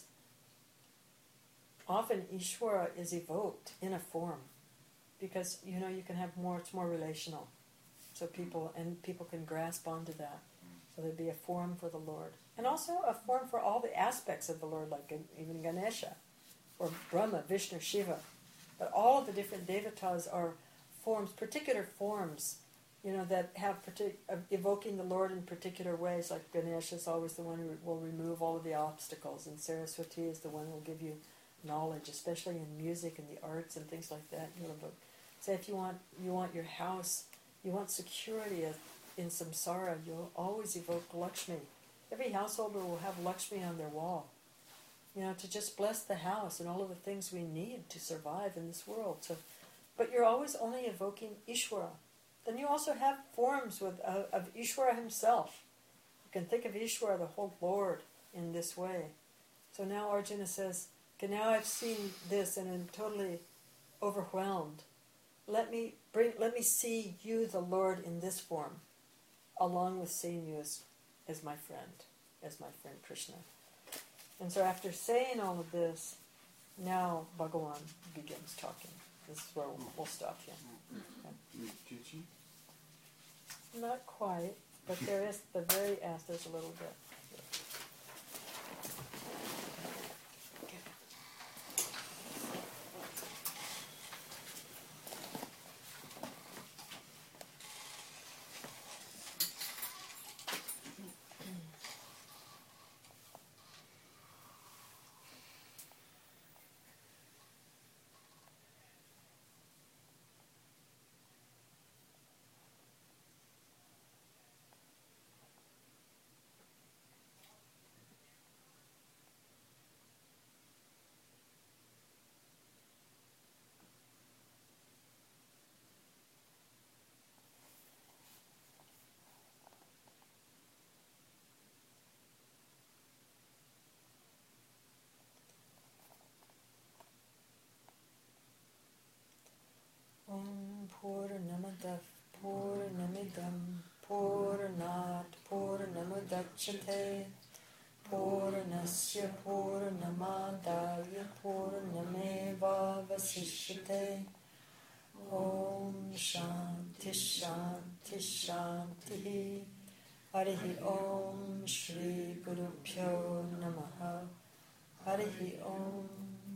often Ishvara is evoked in a form. Because, you can have more, it's more relational. So people can grasp onto that. So there'd be a form for the Lord. And also a form for all the aspects of the Lord, like even Ganesha, or Brahma, Vishnu, Shiva. But all of the different devatas are forms, particular forms, that have evoking the Lord in particular ways. Like Ganesha is always the one who will remove all of the obstacles, and Saraswati is the one who will give you knowledge, especially in music and the arts and things like that. Say if you want your house, you want security in samsara, you'll always evoke Lakshmi. Every householder will have Lakshmi on their wall, to just bless the house and all of the things we need to survive in this world. So, but you're always only evoking Ishvara. Then you also have forms of Ishvara himself. You can think of Ishvara, the whole Lord, in this way. So now Arjuna says, okay, now I've seen this and I'm totally overwhelmed. Let me see you, the Lord, in this form, along with seeing you as my friend Krishna. And so after saying all of this, now Bhagavan begins talking. This is where we'll stop here. Okay. Did you? Not quite, but there is the very end. There's a little bit. Om Purnamadav Purnamidam Purnat Purnamudachyate Purnasya Purnamadaya Purnameva Vasishyate Om Shanti Shanti Shanti Harihi Om Shri Guru Pyo Namaha Harihi Om.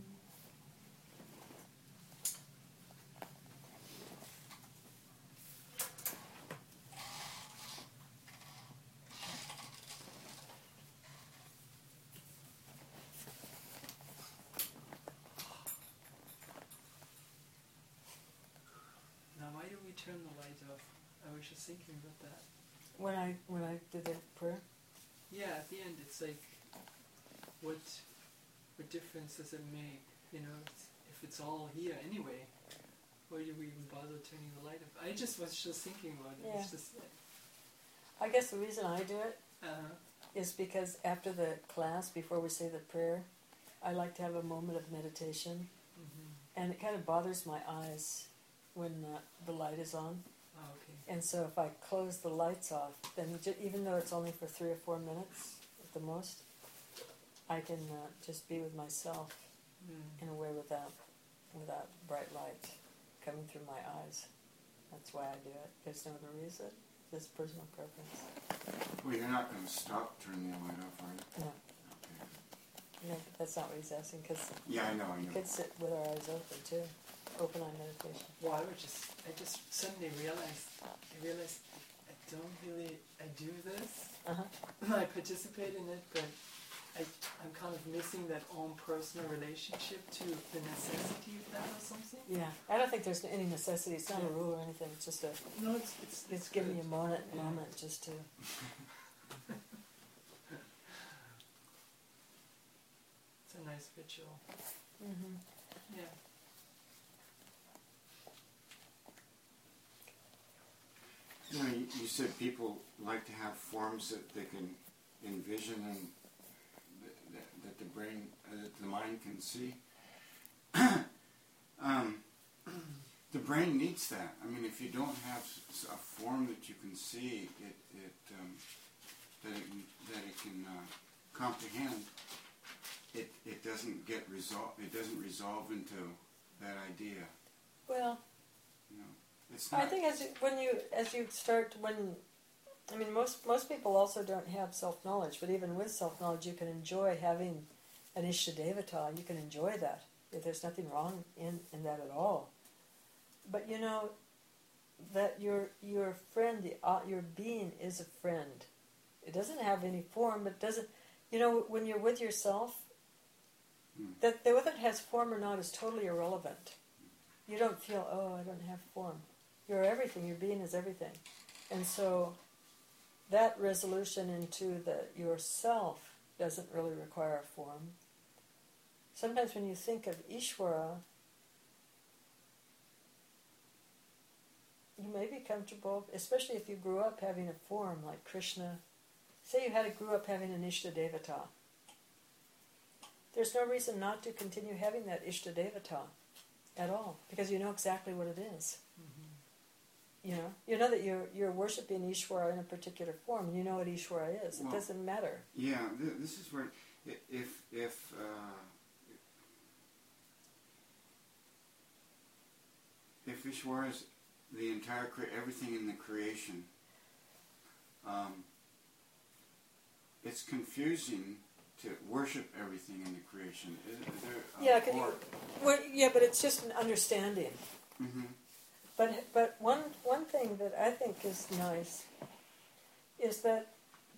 Turn the light off. I was just thinking about that. When I did the prayer? Yeah, at the end it's like, what difference does it make? If it's all here anyway, why do we even bother turning the light off? I just was just thinking about it. Yeah. It's just, I guess the reason I do it is because after the class, before we say the prayer, I like to have a moment of meditation, and it kind of bothers my eyes when the light is on. Oh, okay. And so if I close the lights off, then even though it's only for 3 or 4 minutes at the most, I can just be with myself in a way without bright light coming through my eyes. That's why I do it. There's no other reason. Just personal preference. Well, you're not going to stop turning the light off, are you? No. Okay. No, that's not what he's asking, because Yeah, I know. we could sit with our eyes open too. Open eye meditation. Well, I just suddenly realized I do this. I participate in it, but I'm kind of missing that own personal relationship to the necessity of that or something. Yeah, I don't think there's any necessity. It's not a rule or anything. It's just No, it's giving you a moment just to. It's a nice ritual. Yeah. You know, you said people like to have forms that they can envision and that the brain, that the mind can see. The brain needs that. I mean, if you don't have a form that you can see, that it can comprehend, it doesn't get resolved. It doesn't resolve into that idea. Well, You know, it's not. I think most people also don't have self-knowledge, but even with self-knowledge, you can enjoy having an Ishtadevata. You can enjoy that. There's nothing wrong in that at all. But you know that your friend, your being is a friend. It doesn't have any form. It doesn't. You know, when you're with yourself, that whether it has form or not is totally irrelevant. You don't feel, oh, I don't have form. You're everything. Your being is everything. And so that resolution into the yourself doesn't really require a form. Sometimes when you think of Ishvara, you may be comfortable, especially if you grew up having a form like Krishna. Say you grew up having an Ishtadevata. There's no reason not to continue having that Ishtadevata at all, because you know exactly what it is. Mm-hmm. You know that you're worshiping Ishvara in a particular form, and you know what Ishvara is. Well, it doesn't matter. Yeah, this is where if Ishvara is the entire everything in the creation, it's confusing to worship everything in the creation. But it's just an understanding. Mm-hmm. But one thing that I think is nice is that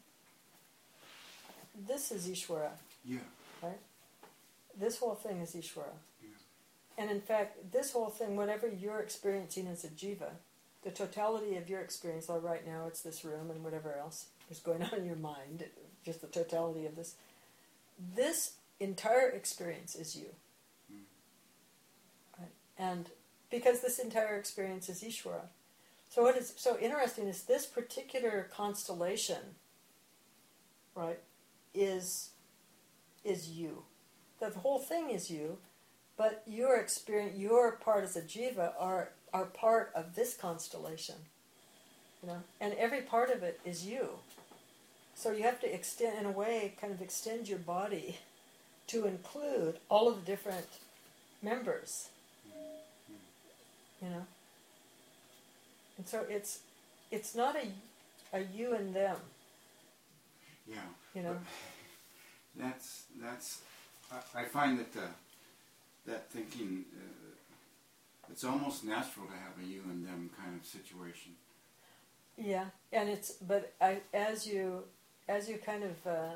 this is Ishvara. Yeah. Right? This whole thing is Ishvara. Yeah. And in fact, this whole thing, whatever you're experiencing as a jiva, the totality of your experience, well, right now it's this room and whatever else is going on in your mind, just the totality of this entire experience is you. Right? And because this entire experience is Ishvara. So what is so interesting is this particular constellation, right, is you. The whole thing is you, but your experience, your part as a jiva are part of this constellation. You know, and every part of it is you. So you have to extend, in a way, kind of extend your body to include all of the different members. You know? And so it's not a you and them. Yeah. You know? That's I find that that thinking it's almost natural to have a you and them kind of situation. Yeah, and as you kind of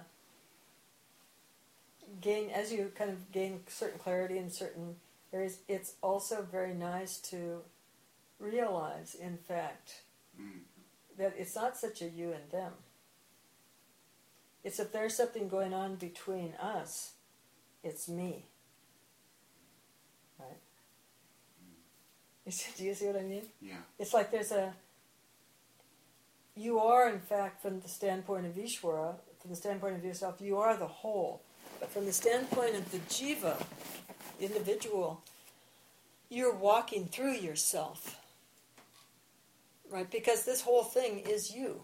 gain certain clarity in certain areas, it's also very nice to realize, in fact, that it's not such a you and them. It's if there's something going on between us, it's me. Right? Do you see what I mean? Yeah. It's like you are, in fact, from the standpoint of Ishvara, from the standpoint of yourself, you are the whole. But from the standpoint of the jiva, the individual, you're walking through yourself. Right? Because this whole thing is you.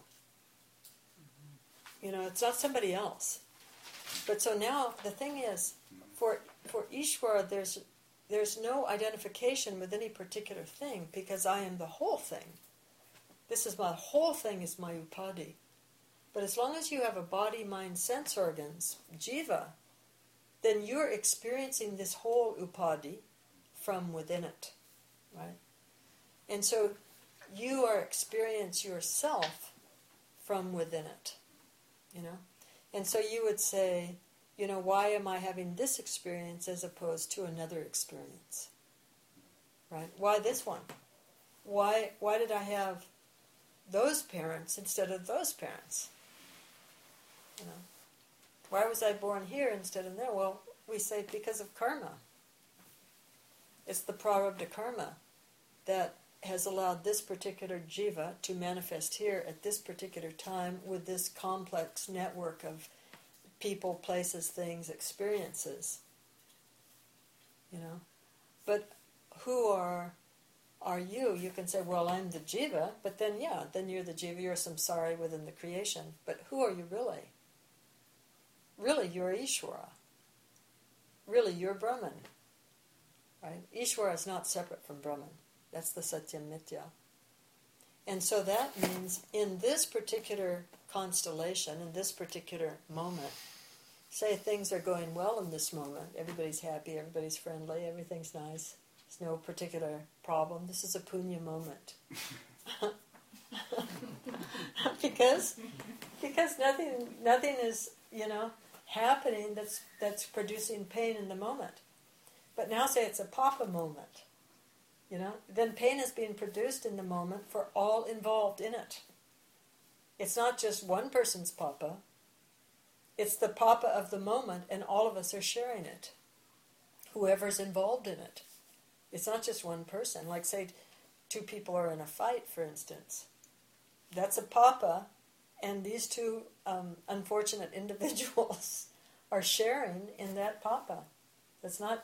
You know, it's not somebody else. But so now, the thing is, for Ishvara, there's no identification with any particular thing, because I am the whole thing. This is my whole thing is my upadhi. But as long as you have a body, mind, sense organs, jiva, then you're experiencing this whole upadhi from within it. Right? And so you are experience yourself from within it. You know? And so you would say, you know, why am I having this experience as opposed to another experience? Right? Why this one? Why did I have those parents instead of those parents? You know, why was I born here instead of there? Well, we say because of karma. It's the prarabdha karma that has allowed this particular jiva to manifest here at this particular time with this complex network of people, places, things, experiences. But who are you? You can say, well, I'm the jiva, but then you're the jiva, you're samsari within the creation. But who are you really? Really, you're Ishvara. Really, you're Brahman. Right? Ishvara is not separate from Brahman. That's the Satyam Mithya. And so that means in this particular constellation, in this particular moment, say things are going well in this moment, everybody's happy, everybody's friendly, everything's nice, there's no particular problem, this is a punya moment. because nothing is, happening that's producing pain in the moment. But now say it's a papa moment. Then pain is being produced in the moment for all involved in it. It's not just one person's papa. It's the papa of the moment, and all of us are sharing it. Whoever's involved in it. It's not just one person. Like, say, two people are in a fight, for instance. That's a papa, and these two unfortunate individuals are sharing in that papa. That's not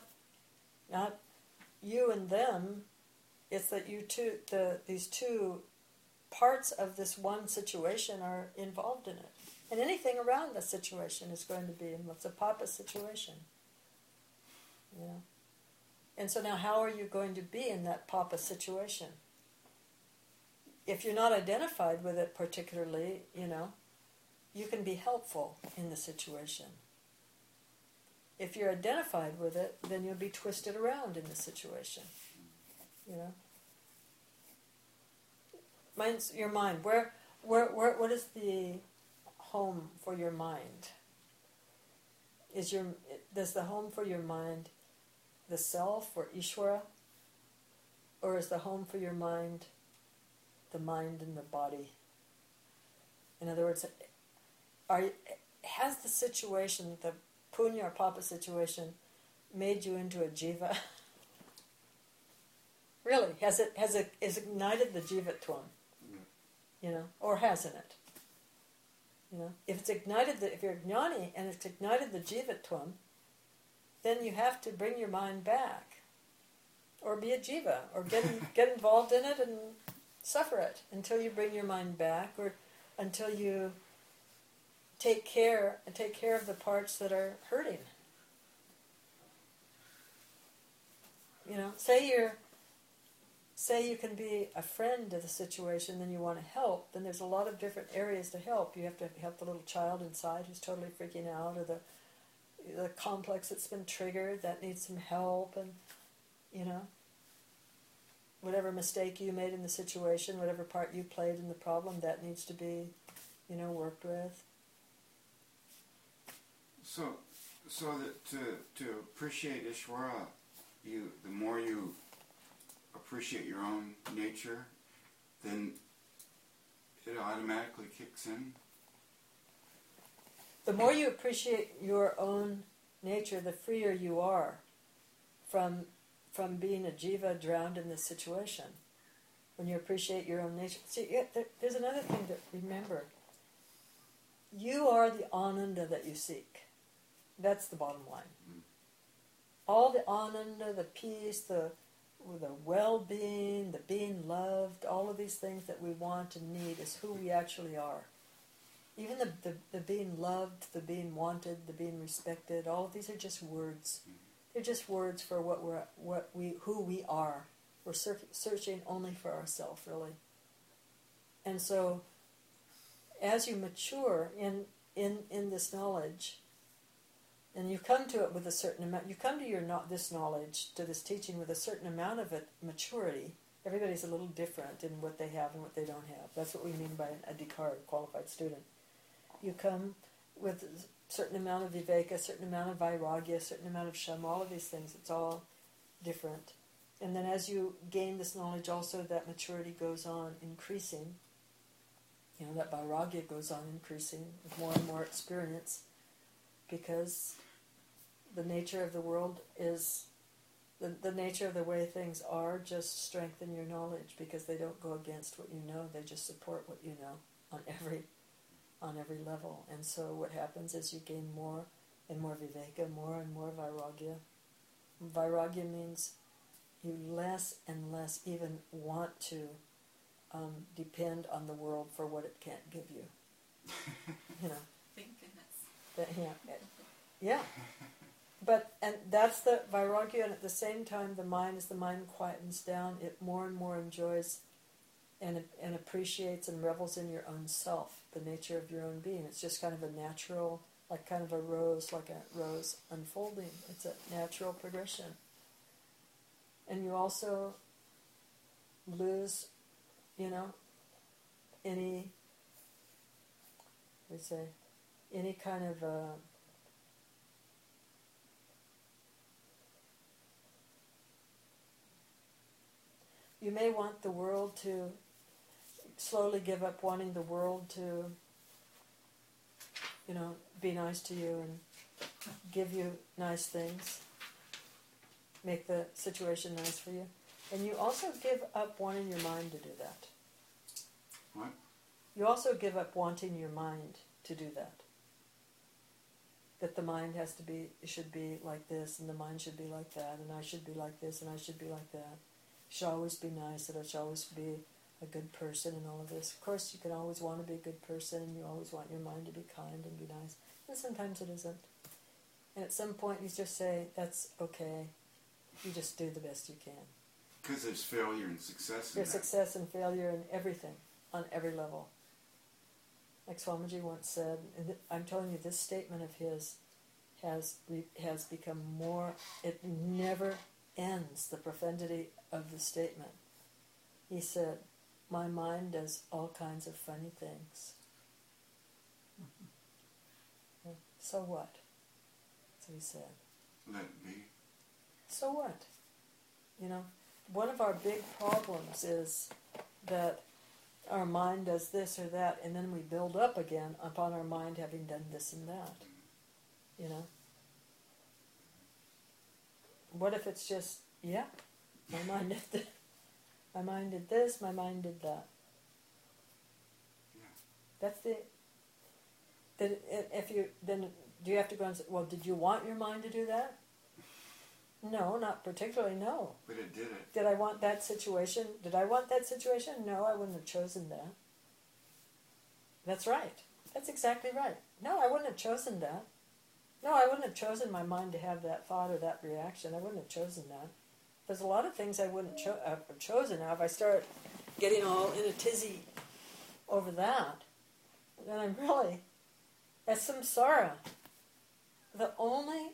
you and them. It's that you two, these two parts of this one situation are involved in it. And anything around the situation is going to be, it's a papa situation. And so now how are you going to be in that papa situation? If you're not identified with it particularly, you can be helpful in the situation. If you're identified with it, then you'll be twisted around in the situation. Mine's your mind. What is the home for your mind? Does the home for your mind the self or Ishvara? Or is the home for your mind the mind and the body? In other words, has the situation, the punya or papa situation, made you into a jiva? Really, has it ignited the jivatvam? Or hasn't it? If it's ignited, if you're jnani and it's ignited the jivatvam, then you have to bring your mind back, or be a jiva, or get involved in it and suffer it until you bring your mind back, or until you take care of the parts that are hurting. Say you can be a friend to the situation, then you want to help, then there's a lot of different areas to help. You have to help the little child inside who's totally freaking out, or the complex that's been triggered that needs some help, and whatever mistake you made in the situation, whatever part you played in the problem, that needs to be worked with. So that to appreciate Ishvara, the more you appreciate your own nature, then it automatically kicks in. The more you appreciate your own nature, the freer you are from being a jiva drowned in this situation. When you appreciate your own nature. See, there's another thing to remember. You are the ananda that you seek. That's the bottom line. All the ananda, the peace, the well-being, the being loved, all of these things that we want and need is who we actually are. Even the being loved, the being wanted, the being respected, all of these are just words. They're just words for who we are. We're searching only for ourselves, really. And so, as you mature in this knowledge, and you come to it with a certain amount, you come to this knowledge, to this teaching with a certain amount of maturity. Everybody's a little different in what they have and what they don't have. That's what we mean by an adhikar, qualified student. You come with a certain amount of viveka, a certain amount of vairagya, a certain amount of shama, all of these things. It's all different. And then as you gain this knowledge also, that maturity goes on increasing. That vairagya goes on increasing with more and more experience, because the nature of the world is The nature of the way things are just strengthen your knowledge because they don't go against what you know. They just support what you know on every level. And so what happens is you gain more and more viveka, more and more vairagya. Vairagya means you less and less even want to depend on the world for what it can't give you. You know. Thank goodness. Yeah. And that's the vairagya, and at the same time, as the mind quietens down, it more and more enjoys and appreciates and revels in your own self, the nature of your own being. It's just kind of a natural, like kind of a rose unfolding. It's a natural progression. And you also lose, any kind of you may want the world to slowly give up wanting the world to, be nice to you and give you nice things, make the situation nice for you. And you also give up wanting your mind to do that. What? You also give up wanting your mind to do that. That the mind should be like this, and the mind should be like that, and I should be like this, and I should be like that. It should always be nice, that I should always be a good person and all of this. Of course, you can always want to be a good person, and you always want your mind to be kind and be nice. And sometimes it isn't. And at some point, you just say, that's okay. You just do the best you can. Because there's failure and success in There's success and failure in everything, on every level. Like Swamiji once said, and I'm telling you, this statement of his has become more, it never ends, the profundity of the statement. He said, my mind does all kinds of funny things. So what? That's what he said. Let it be. So what? One of our big problems is that our mind does this or that, and then we build up again upon our mind having done this and that. What if it's just, my mind did this, my mind did this, my mind did that. Yeah. Then do you have to go and say, well, did you want your mind to do that? No, not particularly, no. But it did it. Did I want that situation? Did I want that situation? No, I wouldn't have chosen that. That's right. That's exactly right. No, I wouldn't have chosen that. No, I wouldn't have chosen my mind to have that thought or that reaction. I wouldn't have chosen that. There's a lot of things I wouldn't have chosen. Now, if I start getting all in a tizzy over that, then I'm really, that's samsara. The only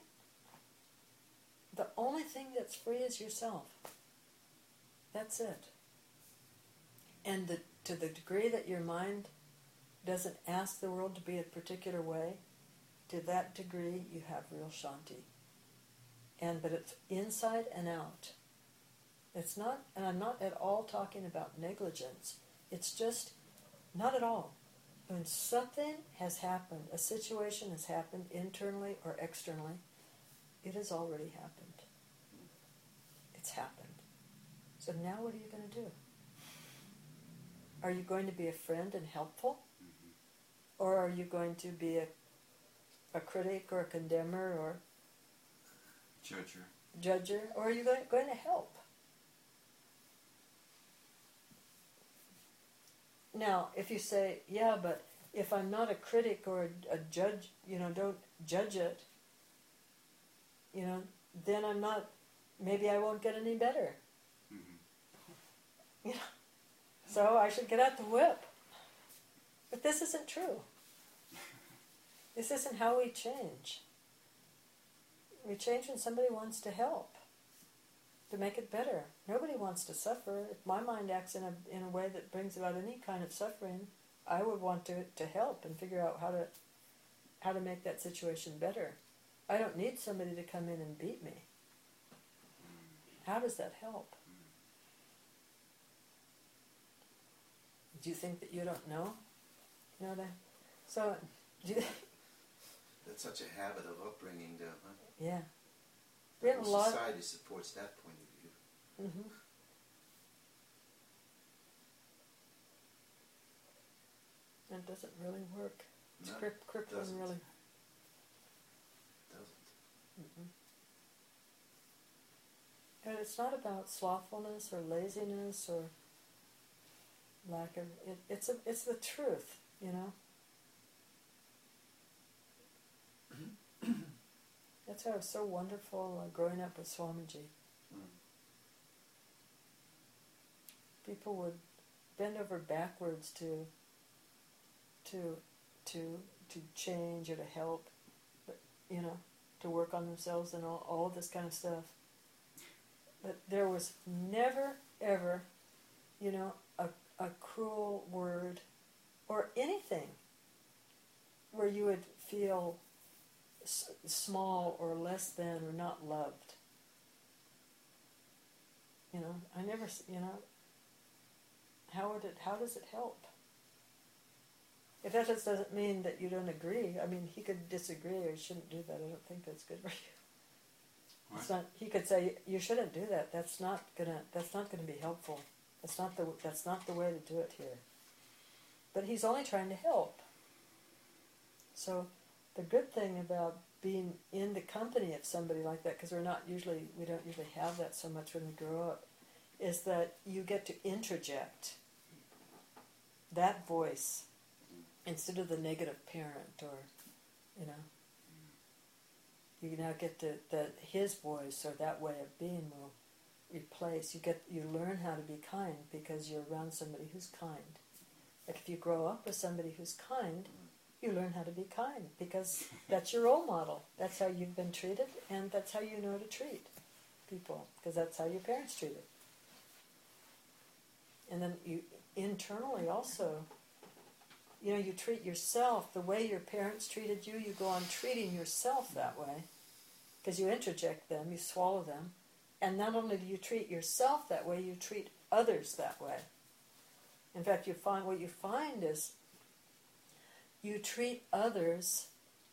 thing that's free is yourself. That's it. And to the degree that your mind doesn't ask the world to be a particular way, to that degree you have real shanti. But it's inside and out. It's not, and I'm not at all talking about negligence. It's just not at all. When something has happened, a situation has happened internally or externally, it has already happened. It's happened. So now what are you going to do? Are you going to be a friend and helpful? Or are you going to be a critic or a condemner or judger? Or are you going to help? Now, if you say, yeah, but if I'm not a critic or a judge, don't judge it, then I'm not, maybe I won't get any better. Mm-hmm. So I should get out the whip. But this isn't true. This isn't how we change. We change when somebody wants to help, to make it better. Nobody wants to suffer. If my mind acts in a way that brings about any kind of suffering, I would want to help and figure out how to make that situation better. I don't need somebody to come in and beat me. How does that help? Do you think that you don't know? So, That's such a habit of upbringing, though, huh? Yeah. We have a lot. Society supports that point of view. Mm-hmm. It doesn't really work. It's No, crippling, doesn't. really. Doesn't. Mm-mm. And it's not about slothfulness or laziness or lack of. It's the truth, you know. That's why it was so wonderful growing up with Swamiji. People would bend over backwards to change or to help, but, you know, to work on themselves and all of this kind of stuff. But there was never, ever, you know, a cruel word or anything where you would feel small or less than or not loved. You know, I never, you know, how does it help? If that just doesn't mean that you don't agree, I mean, he could disagree or shouldn't do that. I don't think that's good for you. What? It's not. He could say you shouldn't do that. That's not gonna be helpful. That's not the way to do it here. But he's only trying to help. So, the good thing about being in the company of somebody like that, because we don't usually have that so much when we grow up, is that you get to interject that voice instead of the negative parent, or, you know, you now get to his voice or that way of being will replace. You learn how to be kind because you're around somebody who's kind. Like if you grow up with somebody who's kind, you learn how to be kind because that's your role model. That's how you've been treated, and that's how you know to treat people, because that's how your parents treated. And then you internally also, you know, you treat yourself the way your parents treated you. You go on treating yourself that way because you interject them, you swallow them, and not only do you treat yourself that way, you treat others that way. In fact, what you find is you treat others.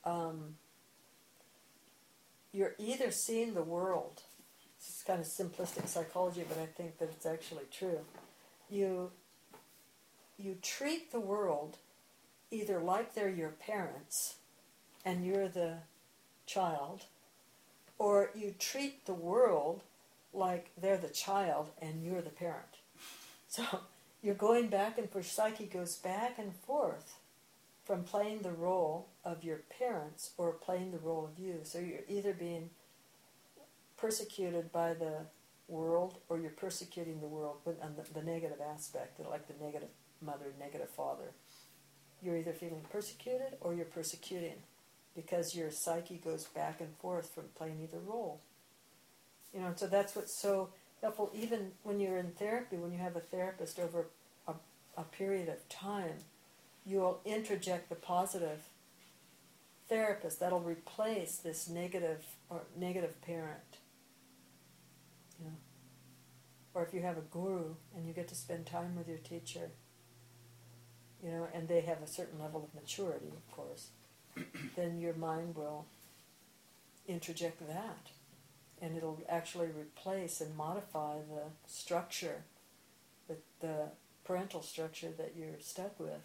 You're either seeing the world. It's kind of simplistic psychology, but I think that it's actually true. You treat the world either like they're your parents and you're the child, or you treat the world like they're the child and you're the parent. So you're going back and forth. Psyche goes back and forth from playing the role of your parents or playing the role of you. So you're either being persecuted by the world or you're persecuting the world, but on the negative aspect, like the negative mother, negative father. You're either feeling persecuted or you're persecuting because your psyche goes back and forth from playing either role. You know, so that's what's so helpful. Even when you're in therapy, when you have a therapist over a period of time, you'll interject the positive therapist that'll replace this negative parent. You know, or if you have a guru and you get to spend time with your teacher, you know, and they have a certain level of maturity, of course, then your mind will interject that, and it'll actually replace and modify the structure, the parental structure that you're stuck with.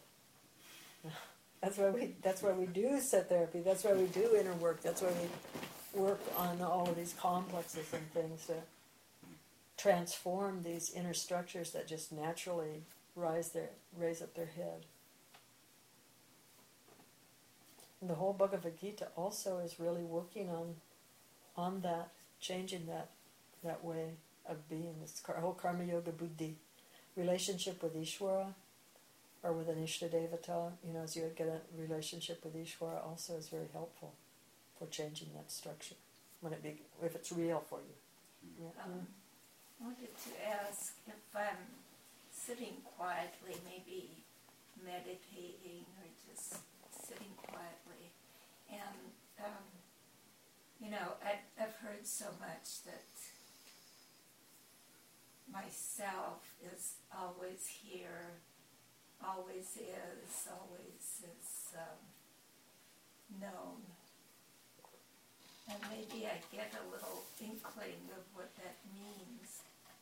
That's why we do set therapy. That's why we do inner work. That's why we work on all of these complexes and things to transform these inner structures that just naturally raise up their head. And the whole Bhagavad Gita also is really working on that, changing that way of being. This whole Karma Yoga Buddhi relationship with Ishvara or with an Ishtadevata, you know, as you get a relationship with Ishvara also is very helpful for changing that structure if it's real for you. Yeah. I wanted to ask if I'm sitting quietly, maybe meditating or just sitting quietly, and you know, I've heard so much that myself is always here, always is known. and maybe I get a little inkling of what that means.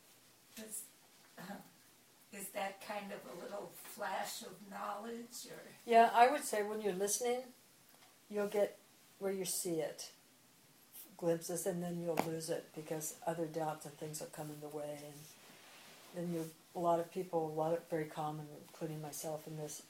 Is that kind of a little flash of knowledge, or? Yeah, I would say when you're listening, you'll get where you see it, glimpses, and then you'll lose it because other doubts and things will come in the way, and then a lot of people, very common, including myself in this,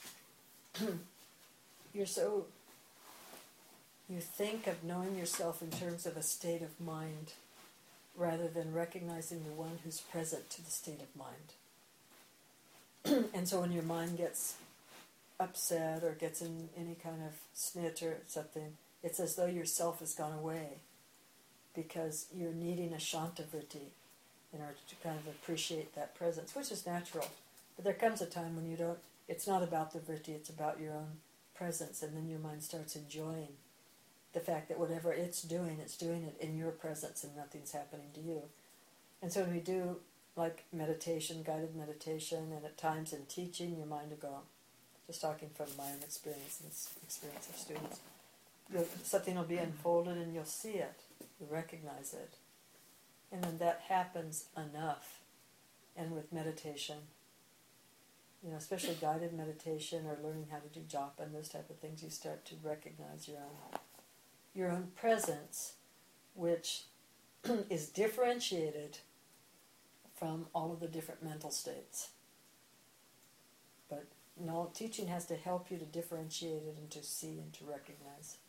you think of knowing yourself in terms of a state of mind rather than recognizing the one who's present to the state of mind. And so when your mind gets upset or gets in any kind of snit or something, it's as though your self has gone away because you're needing a shantavriti in order to kind of appreciate that presence, which is natural. But there comes a time when you don't, it's not about the vritti, it's about your own presence, and then your mind starts enjoying the fact that whatever it's doing it in your presence and nothing's happening to you. And so when we do like meditation, guided meditation, and at times in teaching, your mind will go, just talking from my own experience and experience of students, something will be unfolded and you'll see it, you recognize it. And then that happens enough. And with meditation, especially guided meditation or learning how to do japa and those type of things, you start to recognize your own presence, which is differentiated from all of the different mental states. But teaching has to help you to differentiate it and to see and to recognize.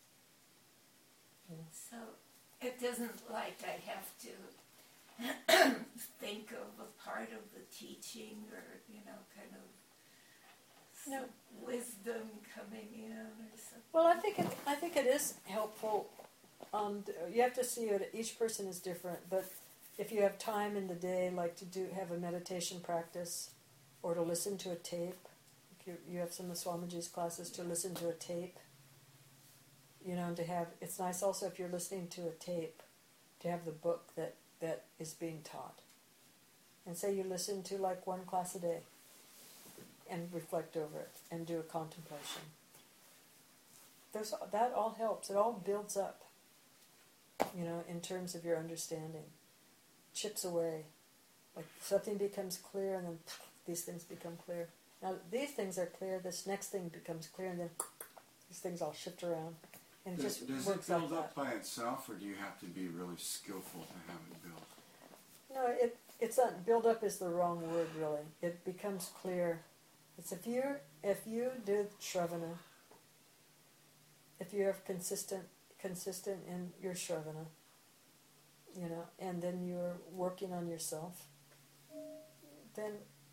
So it isn't like I have to think of a part of the teaching or, kind of some wisdom coming in or something. Well, I think it is helpful. You have to see it. Each person is different, but if you have time in the day, like to have a meditation practice, or to listen to a tape, you have some of Swamiji's classes to listen to a tape. And to have, it's nice also if you're listening to a tape, to have the book that is being taught. And say you listen to like one class a day, and reflect over it, and do a contemplation. That all helps. It all builds up, in terms of your understanding. Chips away. Like something becomes clear, and then these things become clear. Now these things are clear, this next thing becomes clear, and then these things all shift around. And Does it works build like up by itself, or do you have to be really skillful to have it built? No, it's not. Build up is the wrong word, really. It becomes clear. It's if you do Shravana, if you are consistent in your Shravana, and then you're working on yourself, then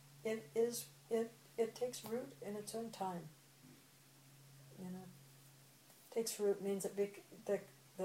it takes root in its own time. Takes root means that I think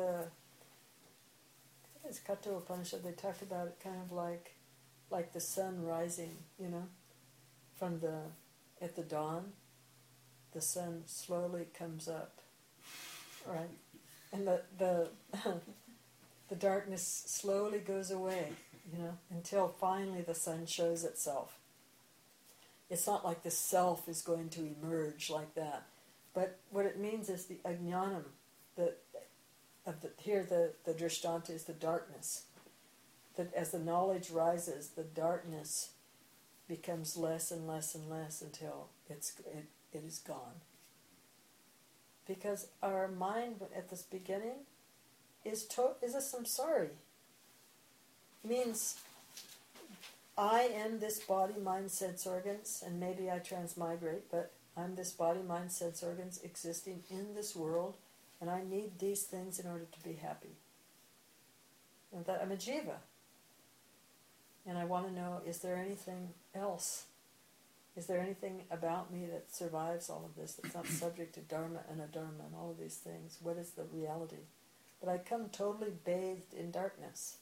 it's Katha Upanishad, they talk about it kind of like the sun rising, from at the dawn, the sun slowly comes up, right? And the darkness slowly goes away, until finally the sun shows itself. It's not like the self is going to emerge like that. But what it means is the ajnanam, the drishtanta is the darkness. That as the knowledge rises, the darkness becomes less and less and less until it is gone. Because our mind at this beginning is a samsari. Means I am this body, mind, sense organs, and maybe I transmigrate, but I'm this body, mind, sense organs existing in this world, and I need these things in order to be happy. And that I'm a jiva. And I want to know, is there anything else? Is there anything about me that survives all of this, that's not subject to dharma and adharma and all of these things? What is the reality? But I come totally bathed in darkness.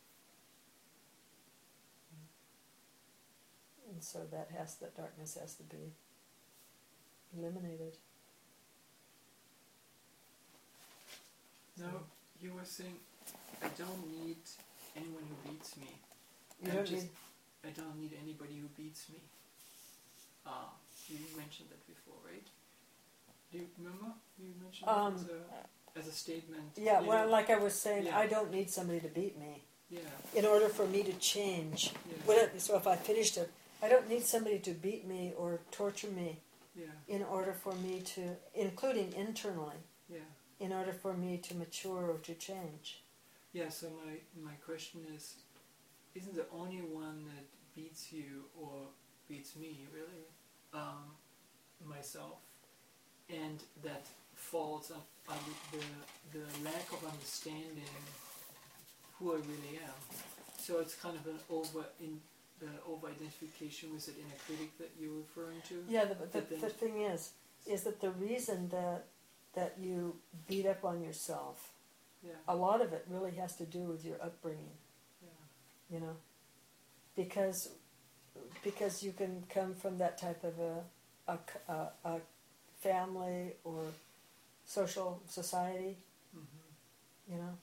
And so that darkness has to be eliminated. No, you were saying, I don't need anyone who beats me. I don't need anybody who beats me. You mentioned that before, right? Do you remember? You mentioned as a statement. Yeah, you well, know. like I was saying, Yeah. I don't need somebody to beat me Yeah. in order for me to change. Yeah. So if I finished it, I don't need somebody to beat me or torture me Yeah. in order for me to, including internally, Yeah. in order for me to mature or to change. Yeah. So my question is, isn't the only one that beats you or beats me really myself, and that falls on the lack of understanding who I really am. So it's kind of an over identification with the inner critic that you're referring to. Yeah, the thing is that the reason that you beat up on yourself, Yeah. a lot of it really has to do with your upbringing. Yeah. You know, because you can come from that type of a family or social society, Mm-hmm. you know,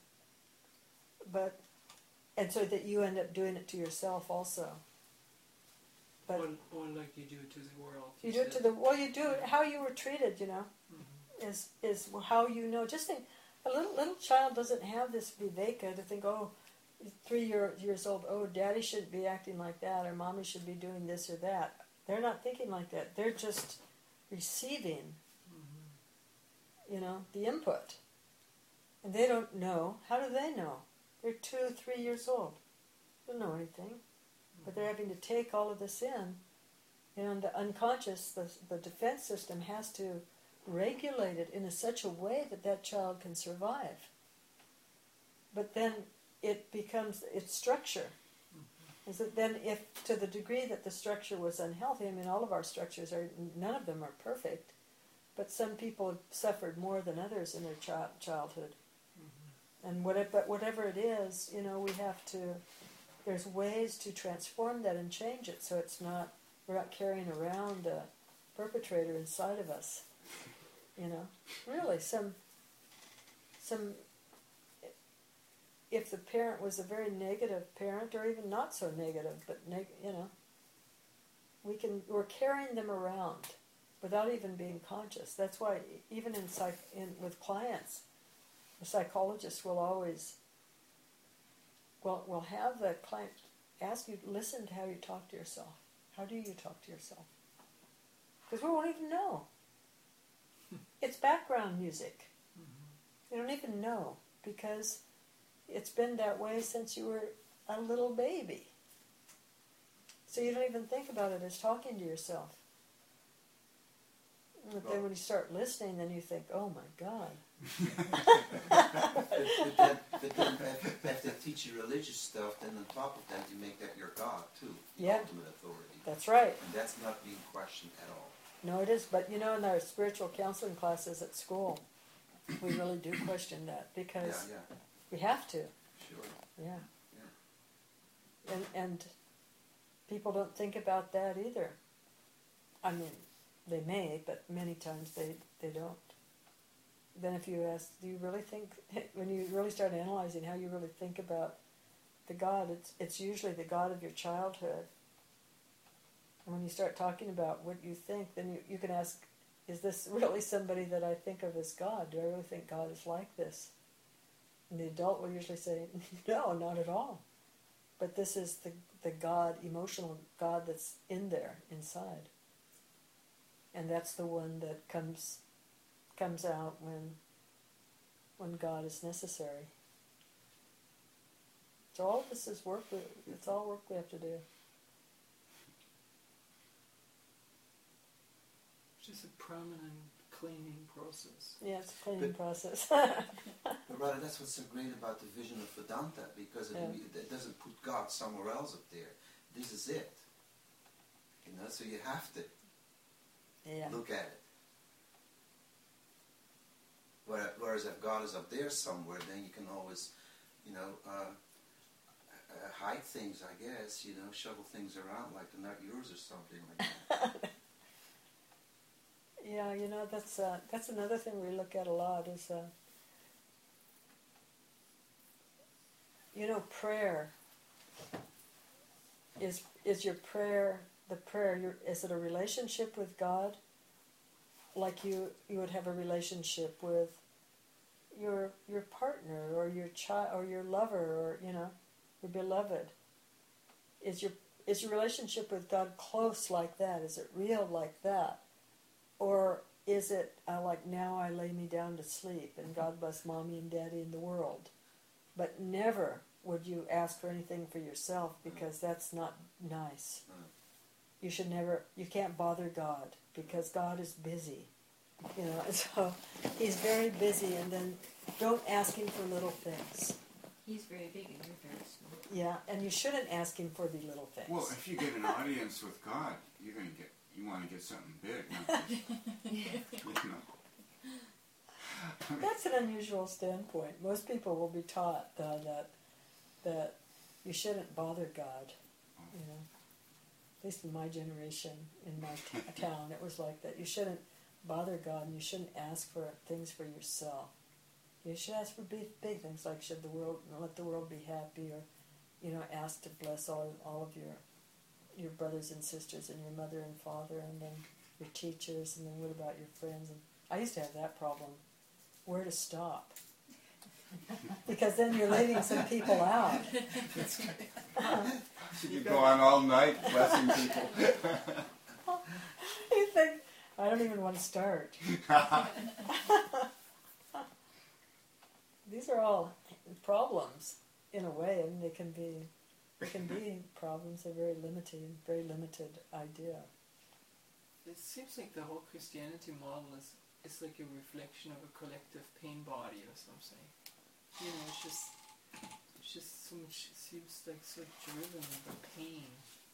and so that you end up doing it to yourself also. But or like you do it to the world. you do it to you do it how you were treated, you know, Mm-hmm. is how you know. Just think, a little child doesn't have this viveka to think, oh, 3 years old, oh, daddy shouldn't be acting like that, or mommy should be doing this or that. They're not thinking like that. They're just receiving, you know, the input. And they don't know. How do they know? They're 2, 3 years old. They don't know anything. But they're having to take all of this in. You know, and the unconscious, the defense system has to regulate it in such a way that that child can survive. But then it becomes its structure. Is that then, if to the degree that the structure was unhealthy, I mean, all of our structures are, none of them are perfect, but some people have suffered more than others in their childhood. And whatever it is, you know, we have to, there's ways to transform that and change it so it's not, we're not carrying around a perpetrator inside of us. You know, really, if the parent was a very negative parent, or even not so negative, but you know, we're carrying them around without even being conscious. That's why even with clients, the psychologist will always will have the client ask you, listen to how you talk to yourself. How do you talk to yourself? Because we won't even know. It's background music. You don't even know, because it's been that way since you were a little baby. So you don't even think about it as talking to yourself. But then when you start listening, then you think, oh my God. but then if they teach you religious stuff, then on top of that, you make that your God too, the Yeah. ultimate authority. That's right. And that's not being questioned at all. No, it is. But you know, in our spiritual counseling classes at school, we really do question that, because Yeah, we have to. sure. Yeah. And people don't think about that either. I mean, they may, but many times they don't. Then if you ask, do you really think, when you really start analyzing how you really think about the God, it's usually the God of your childhood. And when you start talking about what you think, then you can ask, is this really somebody that I think of as God? Do I really think God is like this? And the adult will usually say, no, not at all. But this is the God, emotional God that's in there, inside. And that's the one that comes out when God is necessary. So all of this is work. It's all work we have to do. It's just a permanent cleaning process. Yeah, it's a cleaning process. But rather, that's what's so great about the vision of Vedanta, because it doesn't put God somewhere else up there. This is it. You know, so you have to look at it. Whereas if God is up there somewhere, then you can always, you know, hide things, I guess, you know, shovel things around like they're not yours or something like that. Yeah, you know, that's another thing we look at a lot is, you know, prayer. Is your prayer, is it a relationship with God? Like you would have a relationship with your partner or your child or your lover or your beloved? Is your relationship with God close like that? Is it real like that? Or is it like, now I lay me down to sleep and God bless mommy and daddy in the world? But never would you ask for anything for yourself, because that's not nice. You can't bother God because God is busy. So he's very busy, and then don't ask him for little things. He's very big and you're very small. Yeah, and you shouldn't ask him for the little things. Well, if you get an audience with God, you want to get something big. That's an unusual standpoint. Most people will be taught that you shouldn't bother God. At least in my generation, in my town, it was like that. You shouldn't bother God, and you shouldn't ask for things for yourself. You should ask for big things, like let the world be happy, or ask to bless all of your brothers and sisters, and your mother and father, and then your teachers, and then what about your friends? And I used to have that problem. Where to stop? Because then you're leaving some people out. You go on all night blessing people. You think, I don't even want to start. These are all problems in a way, and they can be problems. They're very limited idea. It seems like the whole Christianity model is like a reflection of a collective pain body or something. It's just so much. It seems like so driven by pain.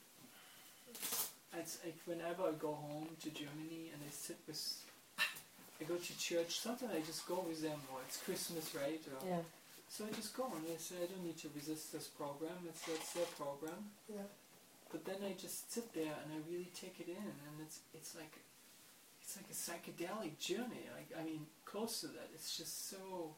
It's like whenever I go home to Germany and I go to church, sometimes I just go with them, or it's Christmas, right? Yeah. So I just go and I say, I don't need to resist this program, that's their program. Yeah. But then I just sit there and I really take it in, and it's like a psychedelic journey. Close to that. It's just so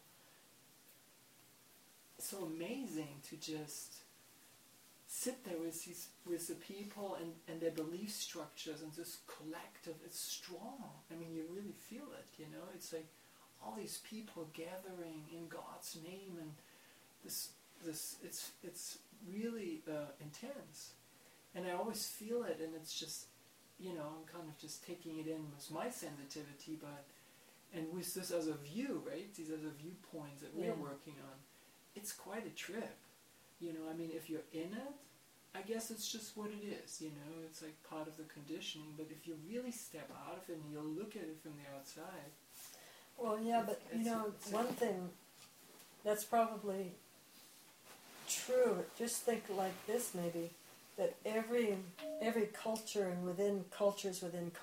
amazing to just sit there with the people and their belief structures, and this collective. It's strong. You really feel it. It's like all these people gathering in God's name, and this it's really intense. And I always feel it, and it's just, I'm kind of just taking it in with my sensitivity, and with this as a view, right? These are the viewpoints that we're working on. It's quite a trip, if you're in it, I guess it's just what it is, it's like part of the conditioning. But if you really step out of it and you look at it from the outside. Well, yeah, but one thing that's probably true, just think like this maybe, that every culture, and within cultures,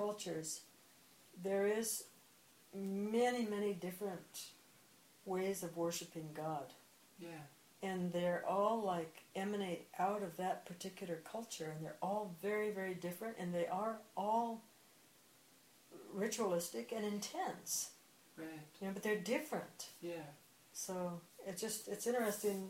there is many different ways of worshiping God. Yeah. And they're all emanate out of that particular culture, and they're all very, very different, and they are all ritualistic and intense. Right. But they're different. Yeah. So it's interesting.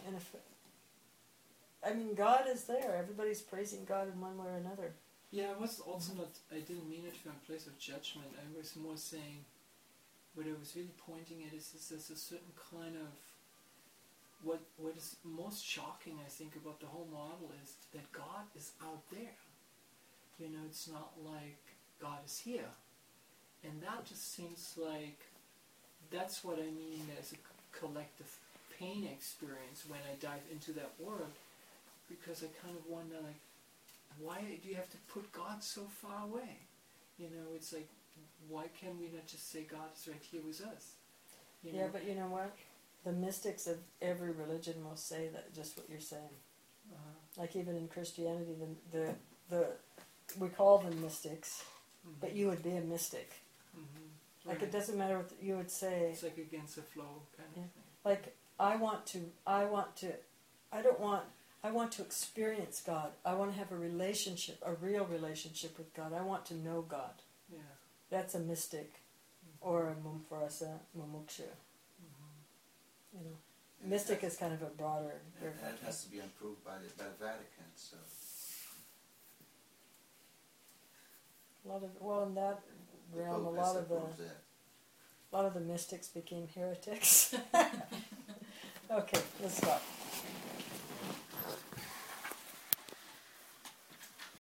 God is there. Everybody's praising God in one way or another. Yeah, I was also not. I didn't mean it from a place of judgment. I was more saying, what I was really pointing at is there's a certain kind of what is most shocking, I think, about the whole model is that God is out there. It's not like God is here. And that just seems like that's what I mean as a collective pain experience when I dive into that word, because I kind of wonder, why do you have to put God so far away? It's like, why can we not just say God is right here with us? Yeah, but you know what? The mystics of every religion will say that, just what you're saying. Like even in Christianity, we call them mystics, but you would be a mystic. Mm-hmm. Like it doesn't matter what you would say. It's like against the flow kind of thing. Like I want to experience God. I want to have a relationship, a real relationship with God. I want to know God. Yeah. That's a mystic, or a mumuksha. Mystic is kind of a broader. That has to be approved by the Vatican. So. In that realm, a lot of A lot of the mystics became heretics. Okay, let's stop.